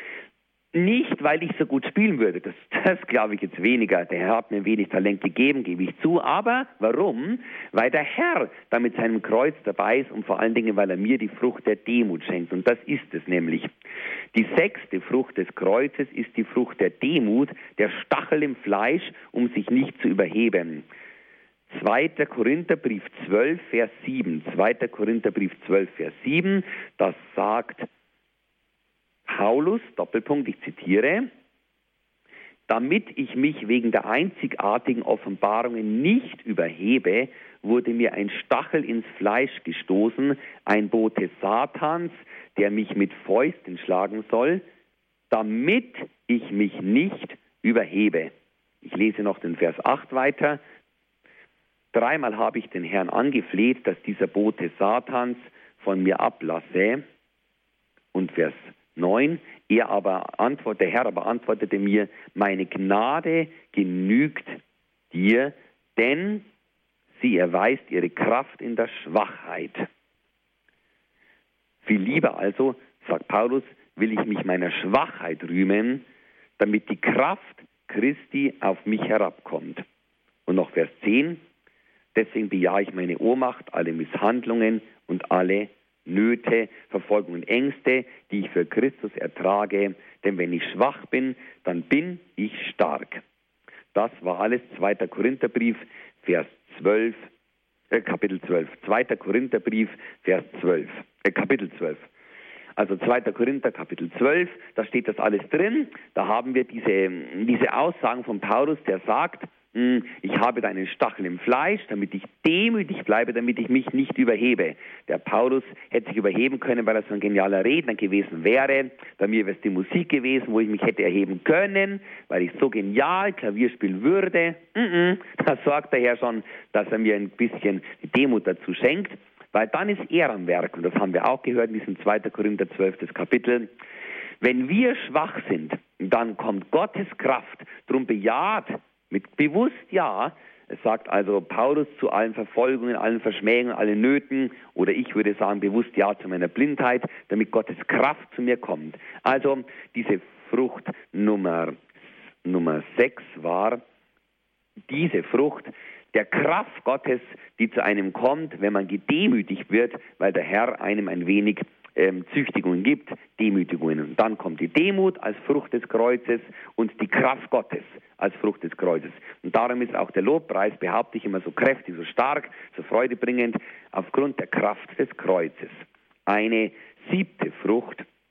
Nicht, weil ich so gut spielen würde, das glaube ich jetzt weniger. Der Herr hat mir wenig Talent gegeben, gebe ich zu. Aber warum? Weil der Herr da mit seinem Kreuz dabei ist und vor allen Dingen, weil er mir die Frucht der Demut schenkt. Und das ist es nämlich. Die 6. Frucht des Kreuzes ist die Frucht der Demut, der Stachel im Fleisch, um sich nicht zu überheben. 2. Korintherbrief 12, Vers 7. 2. Korintherbrief 12, Vers 7, das sagt Paulus, Doppelpunkt, ich zitiere, damit ich mich wegen der einzigartigen Offenbarungen nicht überhebe, wurde mir ein Stachel ins Fleisch gestoßen, ein Bote Satans, der mich mit Fäusten schlagen soll, damit ich mich nicht überhebe. Ich lese noch den Vers 8 weiter. 3-mal habe ich den Herrn angefleht, dass dieser Bote Satans von mir ablasse. Und Vers 9, der Herr aber antwortete mir, meine Gnade genügt dir, denn sie erweist ihre Kraft in der Schwachheit. Viel lieber also, sagt Paulus, will ich mich meiner Schwachheit rühmen, damit die Kraft Christi auf mich herabkommt. Und noch Vers 10, deswegen bejahe ich meine Ohnmacht, alle Misshandlungen und alle Nöte, Verfolgung und Ängste, die ich für Christus ertrage, denn wenn ich schwach bin, dann bin ich stark. Das war alles 2. Korintherbrief, Kapitel 12. 2. Korintherbrief, Kapitel 12. Also 2. Korinther, Kapitel 12, da steht das alles drin. Da haben wir diese Aussagen von Paulus, der sagt, ich habe deinen Stachel im Fleisch, damit ich demütig bleibe, damit ich mich nicht überhebe. Der Paulus hätte sich überheben können, weil er so ein genialer Redner gewesen wäre. Bei mir wäre es die Musik gewesen, wo ich mich hätte erheben können, weil ich so genial Klavier spielen würde. Da sorgt der Herr schon, dass er mir ein bisschen die Demut dazu schenkt, weil dann ist er am Werk. Und das haben wir auch gehört in diesem 2. Korinther 12. Kapitel. Wenn wir schwach sind, dann kommt Gottes Kraft. Drum bejaht mit bewusst ja, es sagt also Paulus zu allen Verfolgungen, allen Verschmähungen, allen Nöten, oder ich würde sagen bewusst ja zu meiner Blindheit, damit Gottes Kraft zu mir kommt. Also diese Frucht Nummer 6 war diese Frucht der Kraft Gottes, die zu einem kommt, wenn man gedemütigt wird, weil der Herr einem ein wenig Züchtigungen gibt, Demütigungen. Und dann kommt die Demut als Frucht des Kreuzes und die Kraft Gottes als Frucht des Kreuzes. Und darum ist auch der Lobpreis, behaupte ich, immer so kräftig, so stark, so freudebringend, aufgrund der Kraft des Kreuzes. Eine 7. Frucht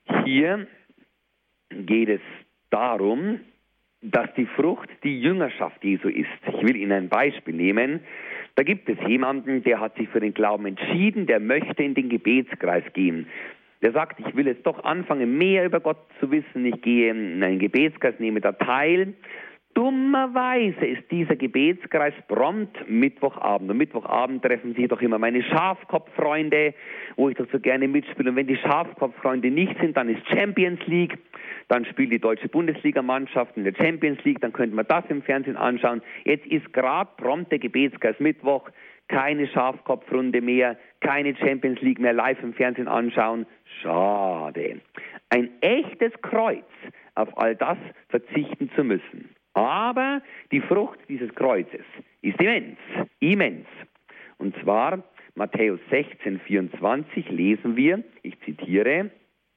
Hier geht es darum, dass die Frucht die Jüngerschaft Jesu ist. Ich will Ihnen ein Beispiel nehmen. Da gibt es jemanden, der hat sich für den Glauben entschieden, der möchte in den Gebetskreis gehen. Der sagt, ich will jetzt doch anfangen, mehr über Gott zu wissen. Ich gehe in einen Gebetskreis, nehme da teil. Dummerweise ist dieser Gebetskreis prompt Mittwochabend. Und Mittwochabend treffen sich doch immer meine Schafkopffreunde, wo ich doch so gerne mitspiele. Und wenn die Schafkopffreunde nicht sind, dann ist Champions League. Dann spielt die deutsche Bundesligamannschaft in der Champions League. Dann könnte man das im Fernsehen anschauen. Jetzt ist gerade prompt der Gebetskreis Mittwoch. Keine Schafkopfrunde mehr, keine Champions League mehr live im Fernsehen anschauen. Schade. Ein echtes Kreuz, auf all das verzichten zu müssen. Aber die Frucht dieses Kreuzes ist immens. Und zwar Matthäus 16,24 lesen wir, ich zitiere,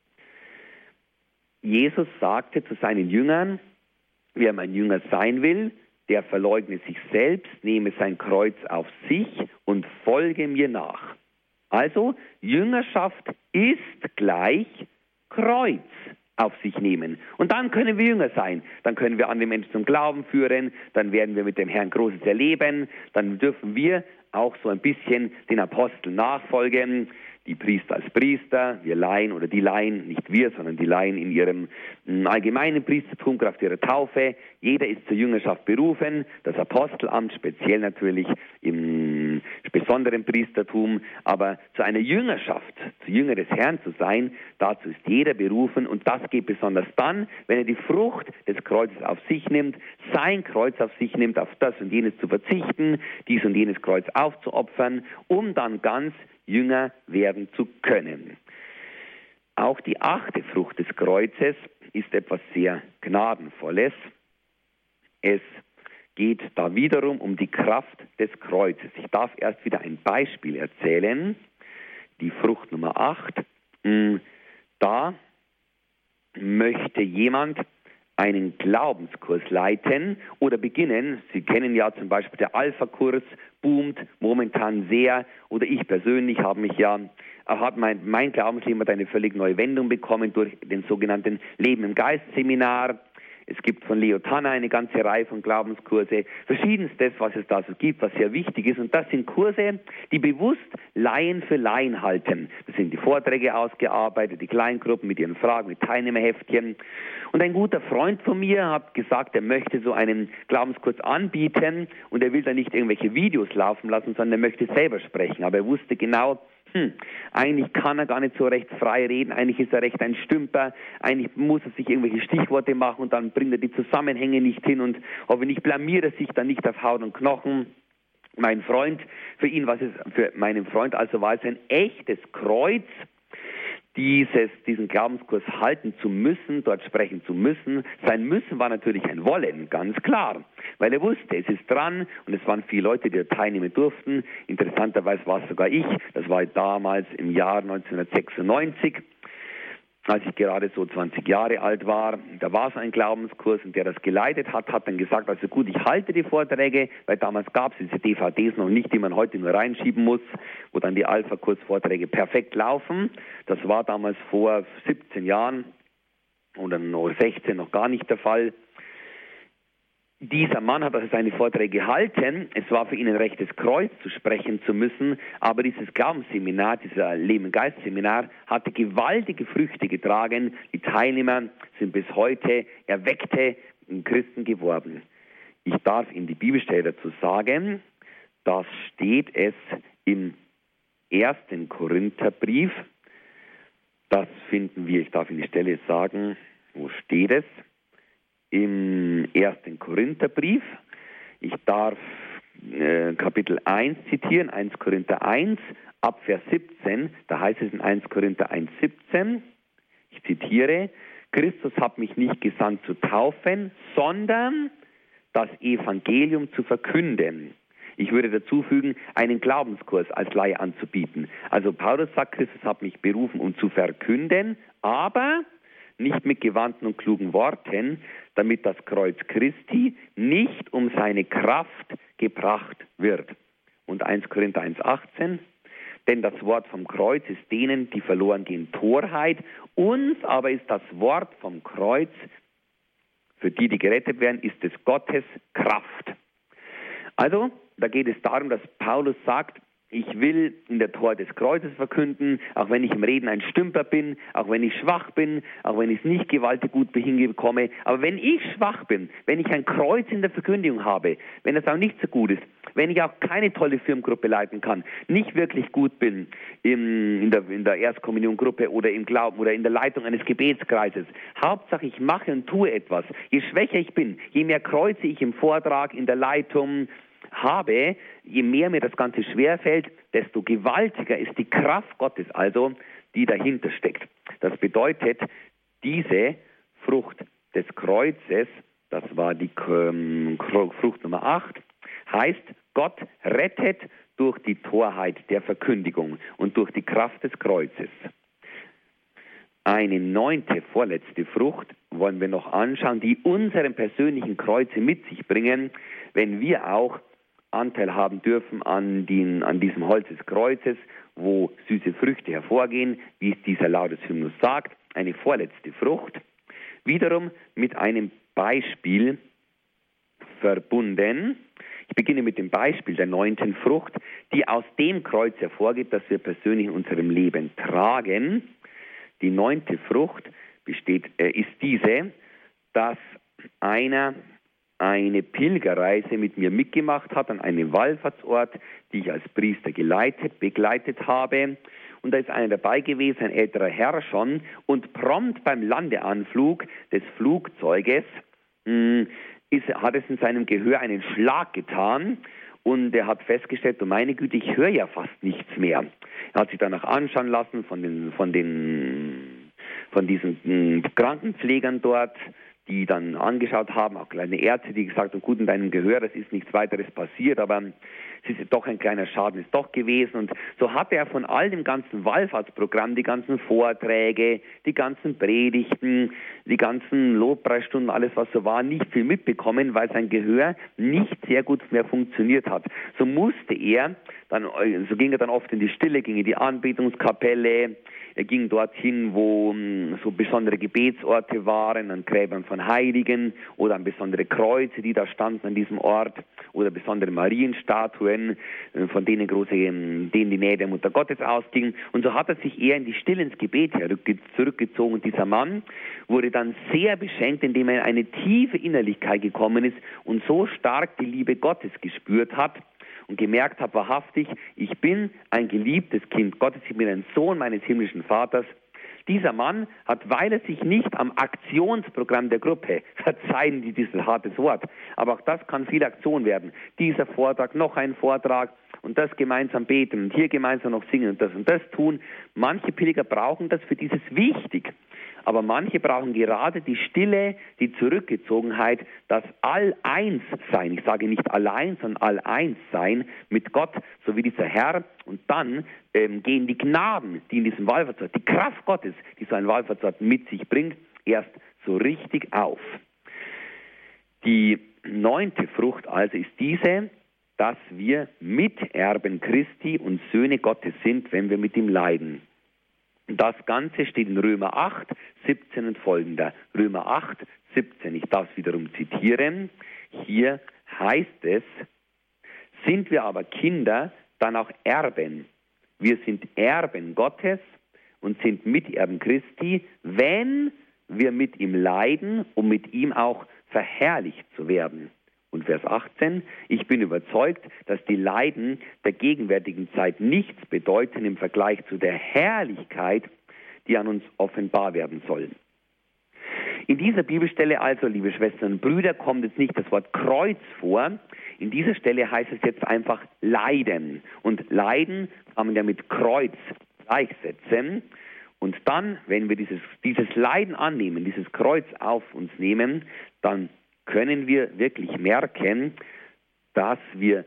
Jesus sagte zu seinen Jüngern, wer mein Jünger sein will, der verleugne sich selbst, nehme sein Kreuz auf sich und folge mir nach. Also Jüngerschaft ist gleich Kreuz auf sich nehmen. Und dann können wir Jünger sein. Dann können wir andere Menschen zum Glauben führen. Dann werden wir mit dem Herrn Großes erleben. Dann dürfen wir auch so ein bisschen den Aposteln nachfolgen. Die Priester als Priester, wir Laien oder die Laien, nicht wir, sondern die Laien in ihrem allgemeinen Priestertum, Kraft ihrer Taufe. Jeder ist zur Jüngerschaft berufen, das Apostelamt speziell natürlich im besonderen Priestertum, aber zu einer Jüngerschaft, zu Jünger des Herrn zu sein, dazu ist jeder berufen und das geht besonders dann, wenn er die Frucht des Kreuzes auf sich nimmt, sein Kreuz auf sich nimmt, auf das und jenes zu verzichten, dies und jenes Kreuz aufzuopfern, um dann ganz Jünger werden zu können. Auch die 8. Frucht des Kreuzes ist etwas sehr Gnadenvolles. Es geht da wiederum um die Kraft des Kreuzes. Ich darf erst wieder ein Beispiel erzählen. Die Frucht Nummer 8. Da möchte jemand einen Glaubenskurs leiten oder beginnen. Sie kennen ja zum Beispiel, der Alpha-Kurs boomt momentan sehr. Oder ich persönlich habe mein Glaubensleben hat eine völlig neue Wendung bekommen durch den sogenannten Leben im Geist-Seminar. Es gibt von Leo Tanner eine ganze Reihe von Glaubenskurse, verschiedenstes, was es da so gibt, was sehr wichtig ist. Und das sind Kurse, die bewusst Laien für Laien halten. Das sind die Vorträge ausgearbeitet, die Kleingruppen mit ihren Fragen, mit Teilnehmerheftchen. Und ein guter Freund von mir hat gesagt, er möchte so einen Glaubenskurs anbieten und er will da nicht irgendwelche Videos laufen lassen, sondern er möchte selber sprechen. Aber er wusste genau, eigentlich kann er gar nicht so recht frei reden, eigentlich ist er recht ein Stümper, eigentlich muss er sich irgendwelche Stichworte machen und dann bringt er die Zusammenhänge nicht hin und hoffentlich blamiert er sich dann nicht auf Haut und Knochen. Für meinen Freund also war es ein echtes Kreuz, diesen Glaubenskurs halten zu müssen, dort sprechen zu müssen. Sein Müssen war natürlich ein Wollen, ganz klar, weil er wusste, es ist dran und es waren viele Leute, die da teilnehmen durften. Interessanterweise war es sogar ich, das war damals im Jahr 1996, als ich gerade so 20 Jahre alt war. Da war so ein Glaubenskurs und der das geleitet hat, hat dann gesagt, also gut, ich halte die Vorträge, weil damals gab es diese DVDs noch nicht, die man heute nur reinschieben muss, wo dann die Alpha-Kurs-Vorträge perfekt laufen. Das war damals vor 17 Jahren oder nur 16 noch gar nicht der Fall. Dieser Mann hat also seine Vorträge gehalten. Es war für ihn ein rechtes Kreuz, zu sprechen zu müssen. Aber dieses Glaubensseminar, dieser Leben-Geist-Seminar, hatte gewaltige Früchte getragen. Die Teilnehmer sind bis heute erweckte Christen geworden. Ich darf Ihnen die Bibelstelle dazu sagen. Das steht es im 1. Korintherbrief. Das finden wir, ich darf Ihnen die Stelle sagen. Wo steht es? Im 1. Korintherbrief. Ich darf Kapitel 1 zitieren, 1 Korinther 1, ab Vers 17. Da heißt es in 1 Korinther 1, 17, ich zitiere, Christus hat mich nicht gesandt zu taufen, sondern das Evangelium zu verkünden. Ich würde dazu fügen, einen Glaubenskurs als Laie anzubieten. Also Paulus sagt, Christus hat mich berufen, um zu verkünden, aber nicht mit gewandten und klugen Worten, damit das Kreuz Christi nicht um seine Kraft gebracht wird. Und 1 Korinther 1,18, Denn das Wort vom Kreuz ist denen, die verloren gehen, Torheit. Uns aber ist das Wort vom Kreuz, für die, die gerettet werden, ist es Gottes Kraft. Also, da geht es darum, dass Paulus sagt, ich will in der Tor des Kreuzes verkünden, auch wenn ich im Reden ein Stümper bin, auch wenn ich schwach bin, auch wenn ich es nicht gewaltig gut hinbekomme. Aber wenn ich schwach bin, wenn ich ein Kreuz in der Verkündigung habe, wenn es auch nicht so gut ist, wenn ich auch keine tolle Firmengruppe leiten kann, nicht wirklich gut bin in der Erstkommuniongruppe oder im Glauben oder in der Leitung eines Gebetskreises. Hauptsache ich mache und tue etwas. Je schwächer ich bin, je mehr Kreuze ich im Vortrag, in der Leitung habe, je mehr mir das Ganze schwerfällt, desto gewaltiger ist die Kraft Gottes, also die dahinter steckt. Das bedeutet, diese Frucht des Kreuzes, das war die Frucht Nummer 8, heißt, Gott rettet durch die Torheit der Verkündigung und durch die Kraft des Kreuzes. Eine 9., vorletzte Frucht wollen wir noch anschauen, die unseren persönlichen Kreuze mit sich bringen, wenn wir auch Anteil haben dürfen an diesem Holz des Kreuzes, wo süße Früchte hervorgehen, wie es dieser lautes Hymnus sagt, eine vorletzte Frucht, wiederum mit einem Beispiel verbunden. Ich beginne mit dem Beispiel der 9. Frucht, die aus dem Kreuz hervorgeht, das wir persönlich in unserem Leben tragen. Die 9. Frucht ist diese, dass einer eine Pilgerreise mit mir mitgemacht hat an einem Wallfahrtsort, die ich als Priester begleitet habe. Und da ist einer dabei gewesen, ein älterer Herr schon, und prompt beim Landeanflug des Flugzeuges hat es in seinem Gehör einen Schlag getan und er hat festgestellt, du meine Güte, ich höre ja fast nichts mehr. Er hat sich danach anschauen lassen von diesen Krankenpflegern dort, die dann angeschaut haben, auch kleine Ärzte, die gesagt haben, gut, in deinem Gehör, das ist nichts weiteres passiert, aber es ist doch ein kleiner Schaden, ist doch gewesen. Und so hatte er von all dem ganzen Wallfahrtsprogramm, die ganzen Vorträge, die ganzen Predigten, die ganzen Lobpreisstunden, alles was so war, nicht viel mitbekommen, weil sein Gehör nicht sehr gut mehr funktioniert hat. So ging er dann oft in die Stille, ging in die Anbetungskapelle, er ging dorthin, wo so besondere Gebetsorte waren, an Gräbern von Heiligen oder an besondere Kreuze, die da standen an diesem Ort oder besondere Marienstatuen, von denen die Nähe der Mutter Gottes ausging. Und so hat er sich eher in die Stille, ins Gebet zurückgezogen. Und dieser Mann wurde dann sehr beschenkt, indem er in eine tiefe Innerlichkeit gekommen ist und so stark die Liebe Gottes gespürt hat, und gemerkt habe, wahrhaftig, ich bin ein geliebtes Kind Gottes, ich bin ein Sohn meines himmlischen Vaters. Dieser Mann hat, weil er sich nicht am Aktionsprogramm der Gruppe, verzeihen Sie dieses hartes Wort, aber auch das kann viel Aktion werden. Dieser Vortrag, noch ein Vortrag und das gemeinsam beten und hier gemeinsam noch singen und das tun. Manche Pilger brauchen das, für dieses wichtig. Aber manche brauchen gerade die Stille, die Zurückgezogenheit, das All-Eins-Sein. Ich sage nicht allein, sondern All-Eins-Sein mit Gott, so wie dieser Herr. Und dann gehen die Gnaden, die in diesem Wallfahrtsort, die Kraft Gottes, die so ein Wallfahrtsort mit sich bringt, erst so richtig auf. Die 9. Frucht also ist diese, dass wir Miterben Christi und Söhne Gottes sind, wenn wir mit ihm leiden. Das Ganze steht in Römer 8, 17 und folgender. Römer 8, 17, ich darf es wiederum zitieren. Hier heißt es, sind wir aber Kinder, dann auch Erben. Wir sind Erben Gottes und sind Miterben Christi, wenn wir mit ihm leiden, um mit ihm auch verherrlicht zu werden. Und Vers 18, ich bin überzeugt, dass die Leiden der gegenwärtigen Zeit nichts bedeuten im Vergleich zu der Herrlichkeit, die an uns offenbar werden soll. In dieser Bibelstelle also, liebe Schwestern und Brüder, kommt jetzt nicht das Wort Kreuz vor. In dieser Stelle heißt es jetzt einfach Leiden. Und Leiden kann man ja mit Kreuz gleichsetzen. Und dann, wenn wir dieses Leiden annehmen, dieses Kreuz auf uns nehmen, dann können wir wirklich merken, dass wir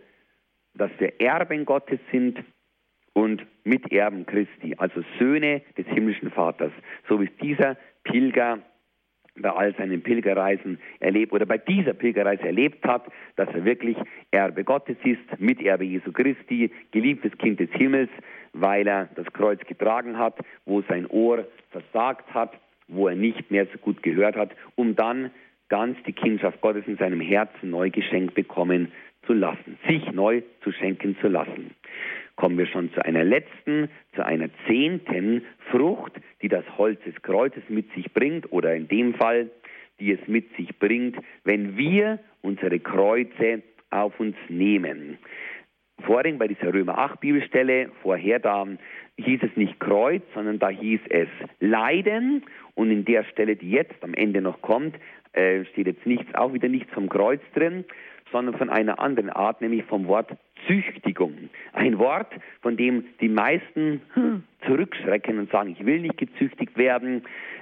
Erben Gottes sind und Miterben Christi, also Söhne des himmlischen Vaters, so wie es dieser Pilger bei all seinen Pilgerreisen erlebt oder bei dieser Pilgerreise erlebt hat, dass er wirklich Erbe Gottes ist, Miterbe Jesu Christi, geliebtes Kind des Himmels, weil er das Kreuz getragen hat, wo sein Ohr versagt hat, wo er nicht mehr so gut gehört hat, um dann ganz die Kindschaft Gottes in seinem Herzen neu geschenkt bekommen zu lassen, sich neu zu schenken zu lassen. Kommen wir schon zu einer letzten, zu einer 10. Frucht, die das Holz des Kreuzes mit sich bringt, oder in dem Fall, die es mit sich bringt, wenn wir unsere Kreuze auf uns nehmen. Vorhin bei dieser Römer 8 Bibelstelle, vorher da hieß es nicht Kreuz, sondern da hieß es Leiden, und in der Stelle, die jetzt am Ende noch kommt, steht jetzt auch wieder nichts vom Kreuz drin, sondern von einer anderen Art, nämlich vom Wort Züchtigung. Ein Wort, von dem die meisten zurückschrecken und sagen, ich will nicht gezüchtigt werden.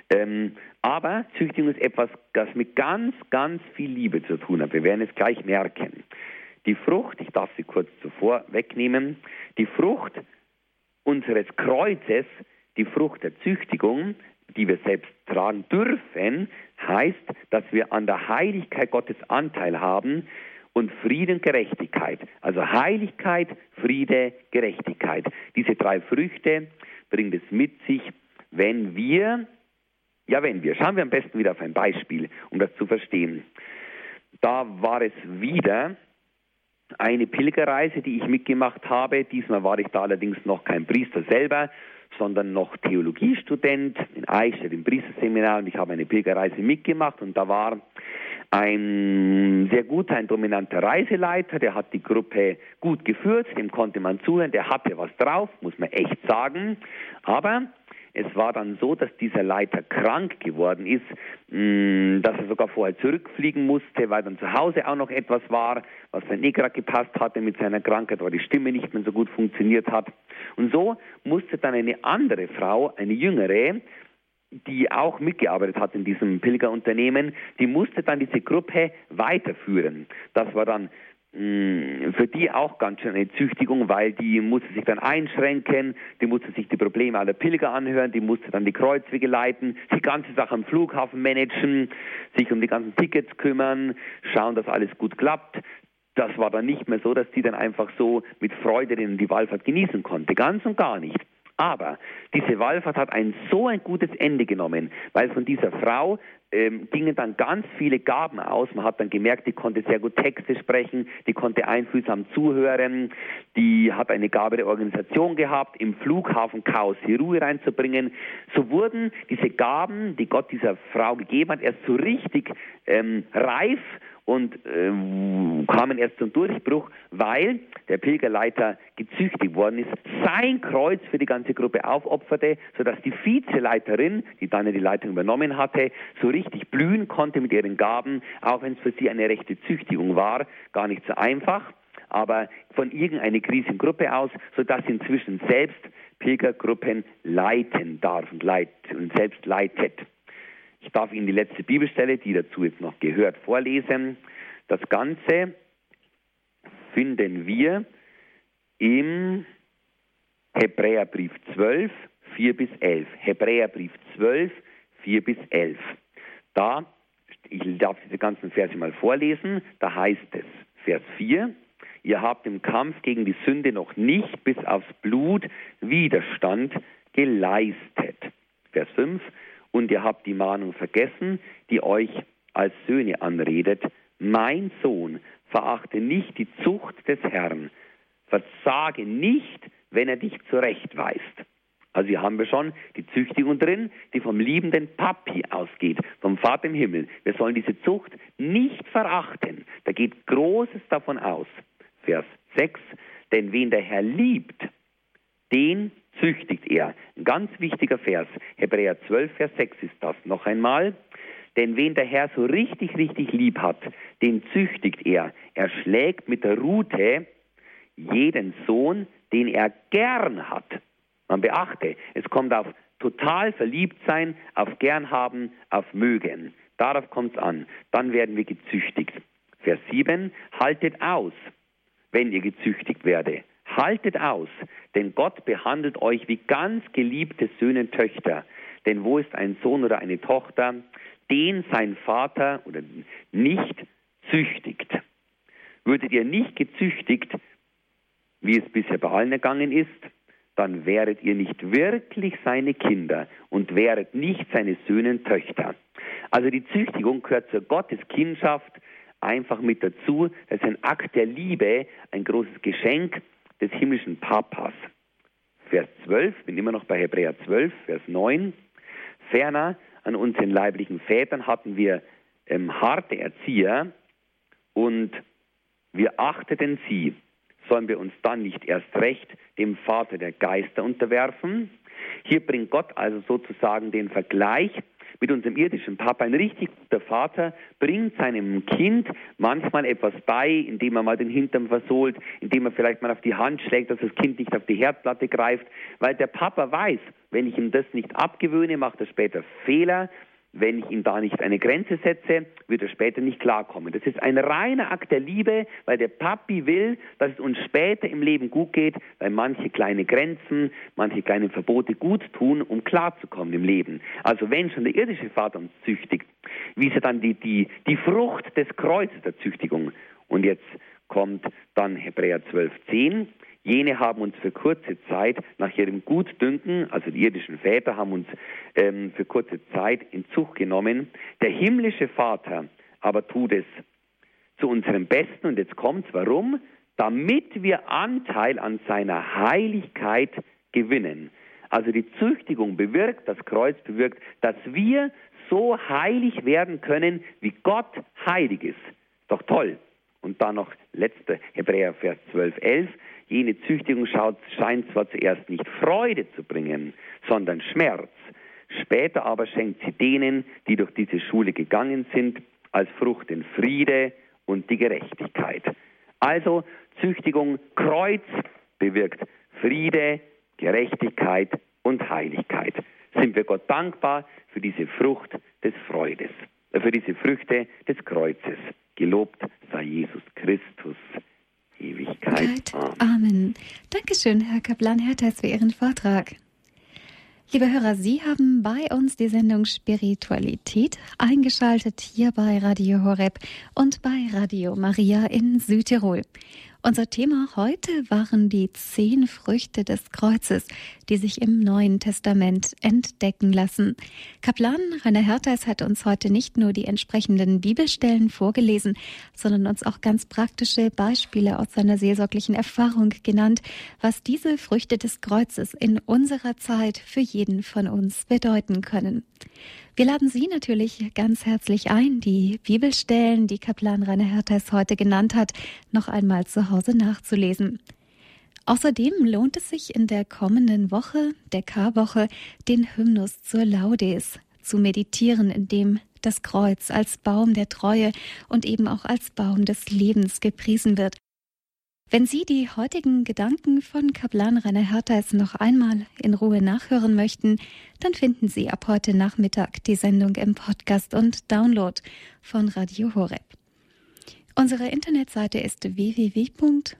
Aber Züchtigung ist etwas, das mit ganz, ganz viel Liebe zu tun hat. Wir werden es gleich merken. Die Frucht, ich darf sie kurz zuvor wegnehmen, die Frucht unseres Kreuzes, die Frucht der Züchtigung, die wir selbst tragen dürfen, heißt, dass wir an der Heiligkeit Gottes Anteil haben und Frieden und Gerechtigkeit. Also Heiligkeit, Friede, Gerechtigkeit. Diese 3 Früchte bringt es mit sich, wenn wir, schauen wir am besten wieder auf ein Beispiel, um das zu verstehen. Da war es wieder eine Pilgerreise, die ich mitgemacht habe. Diesmal war ich da allerdings noch kein Priester selber, sondern noch Theologiestudent in Eichstätt im Priesterseminar, und ich habe eine Pilgerreise mitgemacht, und da war ein sehr guter, ein dominanter Reiseleiter, der hat die Gruppe gut geführt, dem konnte man zuhören, der hatte was drauf, muss man echt sagen, aber es war dann so, dass dieser Leiter krank geworden ist, dass er sogar vorher zurückfliegen musste, weil dann zu Hause auch noch etwas war, was dann nicht gerade gepasst hatte mit seiner Krankheit, weil die Stimme nicht mehr so gut funktioniert hat. Und so musste dann eine andere Frau, eine jüngere, die auch mitgearbeitet hat in diesem Pilgerunternehmen, die musste dann diese Gruppe weiterführen. Das war dann für die auch ganz schön eine Züchtigung, weil die musste sich dann einschränken, die musste sich die Probleme aller Pilger anhören, die musste dann die Kreuzwege leiten, die ganze Sache am Flughafen managen, sich um die ganzen Tickets kümmern, schauen, dass alles gut klappt. Das war dann nicht mehr so, dass die dann einfach so mit Freude die Wallfahrt genießen konnte, ganz und gar nicht. Aber diese Wallfahrt hat so ein gutes Ende genommen, weil von dieser Frau gingen dann ganz viele Gaben aus. Man hat dann gemerkt, die konnte sehr gut Texte sprechen, die konnte einfühlsam zuhören, die hat eine Gabe der Organisation gehabt, im Flughafen Chaos die Ruhe reinzubringen. So wurden diese Gaben, die Gott dieser Frau gegeben hat, erst so richtig reif und kamen erst zum Durchbruch, weil der Pilgerleiter gezüchtigt worden ist, sein Kreuz für die ganze Gruppe aufopferte, sodass die Vizeleiterin, die dann die Leitung übernommen hatte, so richtig blühen konnte mit ihren Gaben, auch wenn es für sie eine rechte Züchtigung war, gar nicht so einfach, aber von irgendeiner Krisengruppe aus, sodass sie inzwischen selbst Pilgergruppen leiten darf und selbst leitet. Ich darf Ihnen die letzte Bibelstelle, die dazu jetzt noch gehört, vorlesen. Das Ganze finden wir im Hebräerbrief 12, 4-11. Hebräerbrief 12, 4-11. Da, ich darf diese ganzen Verse mal vorlesen, da heißt es, Vers 4, ihr habt im Kampf gegen die Sünde noch nicht bis aufs Blut Widerstand geleistet. Vers 5, und ihr habt die Mahnung vergessen, die euch als Söhne anredet. Mein Sohn, verachte nicht die Zucht des Herrn. Versage nicht, wenn er dich zurechtweist. Also hier haben wir schon die Züchtigung drin, die vom liebenden Papi ausgeht, vom Vater im Himmel. Wir sollen diese Zucht nicht verachten. Da geht Großes davon aus. Vers 6, denn wen der Herr liebt, den züchtigt er. Ein ganz wichtiger Vers. Hebräer 12, Vers 6 ist das. Noch einmal. Denn wen der Herr so richtig, richtig lieb hat, den züchtigt er. Er schlägt mit der Rute jeden Sohn, den er gern hat. Man beachte, es kommt auf total verliebt sein, auf gern haben, auf mögen. Darauf kommt es an. Dann werden wir gezüchtigt. Vers 7, haltet aus, wenn ihr gezüchtigt werdet. Haltet aus, denn Gott behandelt euch wie ganz geliebte Söhne und Töchter. Denn wo ist ein Sohn oder eine Tochter, den sein Vater oder nicht züchtigt? Würdet ihr nicht gezüchtigt, wie es bisher bei allen ergangen ist, dann wäret ihr nicht wirklich seine Kinder und wäret nicht seine Söhne und Töchter. Also die Züchtigung gehört zur Gotteskindschaft einfach mit dazu. Das ist ein Akt der Liebe, ein großes Geschenk des himmlischen Papas. Vers 12, bin immer noch bei Hebräer 12, Vers 9. Ferner an unseren leiblichen Vätern hatten wir harte Erzieher und wir achteten sie. Sollen wir uns dann nicht erst recht dem Vater der Geister unterwerfen? Hier bringt Gott also sozusagen den Vergleich mit unserem irdischen Papa. Ein richtig guter Vater bringt seinem Kind manchmal etwas bei, indem er mal den Hintern versohlt, indem er vielleicht mal auf die Hand schlägt, dass das Kind nicht auf die Herdplatte greift, weil der Papa weiß, wenn ich ihm das nicht abgewöhne, macht er später Fehler. Wenn ich ihm da nicht eine Grenze setze, wird er später nicht klarkommen. Das ist ein reiner Akt der Liebe, weil der Papi will, dass es uns später im Leben gut geht, weil manche kleine Grenzen, manche kleine Verbote gut tun, um klarzukommen im Leben. Also wenn schon der irdische Vater uns züchtigt, wie ist er dann die Frucht des Kreuzes der Züchtigung? Und jetzt kommt dann Hebräer 12,10. Jene haben uns für kurze Zeit nach ihrem Gutdünken, also die irdischen Väter haben uns für kurze Zeit in Zucht genommen. Der himmlische Vater aber tut es zu unserem Besten. Und jetzt kommt's, warum? Damit wir Anteil an seiner Heiligkeit gewinnen. Also die Züchtigung bewirkt, das Kreuz bewirkt, dass wir so heilig werden können, wie Gott heilig ist. Ist doch toll. Und dann noch letzter Hebräer Vers 12,11. Jene Züchtigung scheint zwar zuerst nicht Freude zu bringen, sondern Schmerz. Später aber schenkt sie denen, die durch diese Schule gegangen sind, als Frucht den Friede und die Gerechtigkeit. Also Züchtigung, Kreuz bewirkt Friede, Gerechtigkeit und Heiligkeit. Sind wir Gott dankbar für diese Frucht des Freudes, für diese Früchte des Kreuzes. Gelobt sei Jesus Christus. Ewigkeit. Amen. Dankeschön, Herr Kaplan-Hertes, für Ihren Vortrag. Liebe Hörer, Sie haben bei uns die Sendung Spiritualität eingeschaltet, hier bei Radio Horeb und bei Radio Maria in Südtirol. Unser Thema heute waren die 10 Früchte des Kreuzes, die sich im Neuen Testament entdecken lassen. Kaplan Rainer Hertes hat uns heute nicht nur die entsprechenden Bibelstellen vorgelesen, sondern uns auch ganz praktische Beispiele aus seiner seelsorglichen Erfahrung genannt, was diese Früchte des Kreuzes in unserer Zeit für jeden von uns bedeuten können. Wir laden Sie natürlich ganz herzlich ein, die Bibelstellen, die Kaplan Rainer Hertes heute genannt hat, noch einmal zu Hause nachzulesen. Außerdem lohnt es sich in der kommenden Woche, der Karwoche, den Hymnus zur Laudes zu meditieren, in dem das Kreuz als Baum der Treue und eben auch als Baum des Lebens gepriesen wird. Wenn Sie die heutigen Gedanken von Kaplan Rainer Hertes noch einmal in Ruhe nachhören möchten, dann finden Sie ab heute Nachmittag die Sendung im Podcast und Download von Radio Horeb. Unsere Internetseite ist www.horeb.org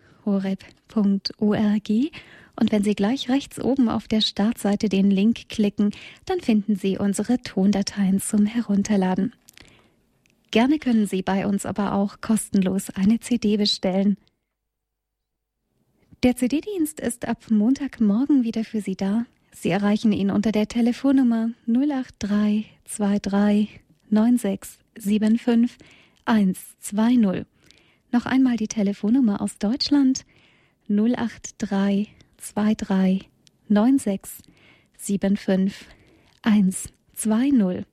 und wenn Sie gleich rechts oben auf der Startseite den Link klicken, dann finden Sie unsere Tondateien zum Herunterladen. Gerne können Sie bei uns aber auch kostenlos eine CD bestellen. Der CD-Dienst ist ab Montagmorgen wieder für Sie da. Sie erreichen ihn unter der Telefonnummer 083 23 96 75 120. Noch einmal die Telefonnummer aus Deutschland 083 23 96 75 120.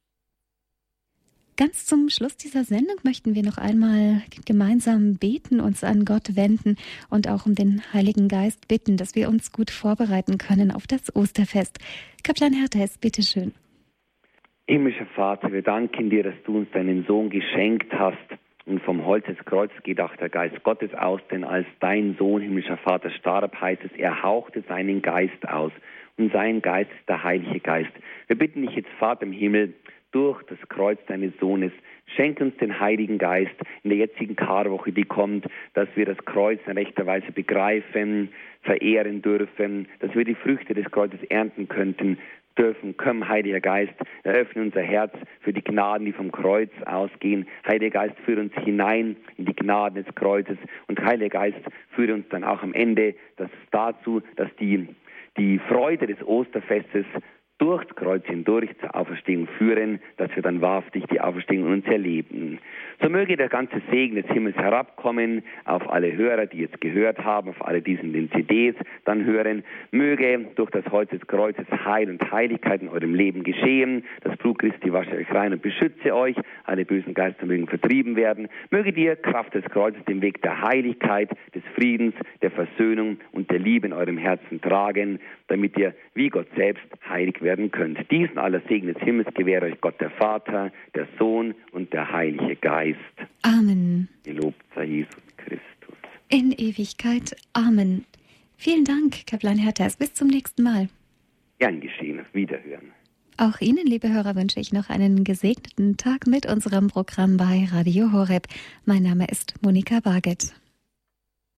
Ganz zum Schluss dieser Sendung möchten wir noch einmal gemeinsam beten, uns an Gott wenden und auch um den Heiligen Geist bitten, dass wir uns gut vorbereiten können auf das Osterfest. Kaplan Hertes, bitteschön. Himmlischer Vater, wir danken dir, dass du uns deinen Sohn geschenkt hast und vom Holz des Kreuzes geht auch der Geist Gottes aus, denn als dein Sohn, himmlischer Vater, starb, heißt es, er hauchte seinen Geist aus und sein Geist ist der Heilige Geist. Wir bitten dich jetzt, Vater im Himmel, durch das Kreuz deines Sohnes, schenk uns den Heiligen Geist in der jetzigen Karwoche, die kommt, dass wir das Kreuz in rechter Weise begreifen, verehren dürfen, dass wir die Früchte des Kreuzes ernten könnten, dürfen. Komm, Heiliger Geist, eröffne unser Herz für die Gnaden, die vom Kreuz ausgehen. Heiliger Geist, führe uns hinein in die Gnaden des Kreuzes. Und Heiliger Geist, führe uns dann auch am Ende dazu, dass die Freude des Osterfestes durchs Kreuz hindurch zur Auferstehung führen, dass wir dann wahrhaftig die Auferstehung in uns erleben. So möge der ganze Segen des Himmels herabkommen auf alle Hörer, die jetzt gehört haben, auf alle, die es in den CDs dann hören. Möge durch das Holz des Kreuzes Heil und Heiligkeit in eurem Leben geschehen. Das Blut Christi wasche euch rein und beschütze euch. Alle bösen Geister mögen vertrieben werden. Möge dir Kraft des Kreuzes den Weg der Heiligkeit, des Friedens, der Versöhnung und der Liebe in eurem Herzen tragen, damit ihr wie Gott selbst heilig werden könnt. Diesen aller Segen des Himmels gewähre euch Gott der Vater, der Sohn und der Heilige Geist. Amen. Gelobt sei Jesus Christus. In Ewigkeit. Amen. Vielen Dank, Kaplan Hertas. Bis zum nächsten Mal. Gern geschehen. Auf Wiederhören. Auch Ihnen, liebe Hörer, wünsche ich noch einen gesegneten Tag mit unserem Programm bei Radio Horeb. Mein Name ist Monika Barget.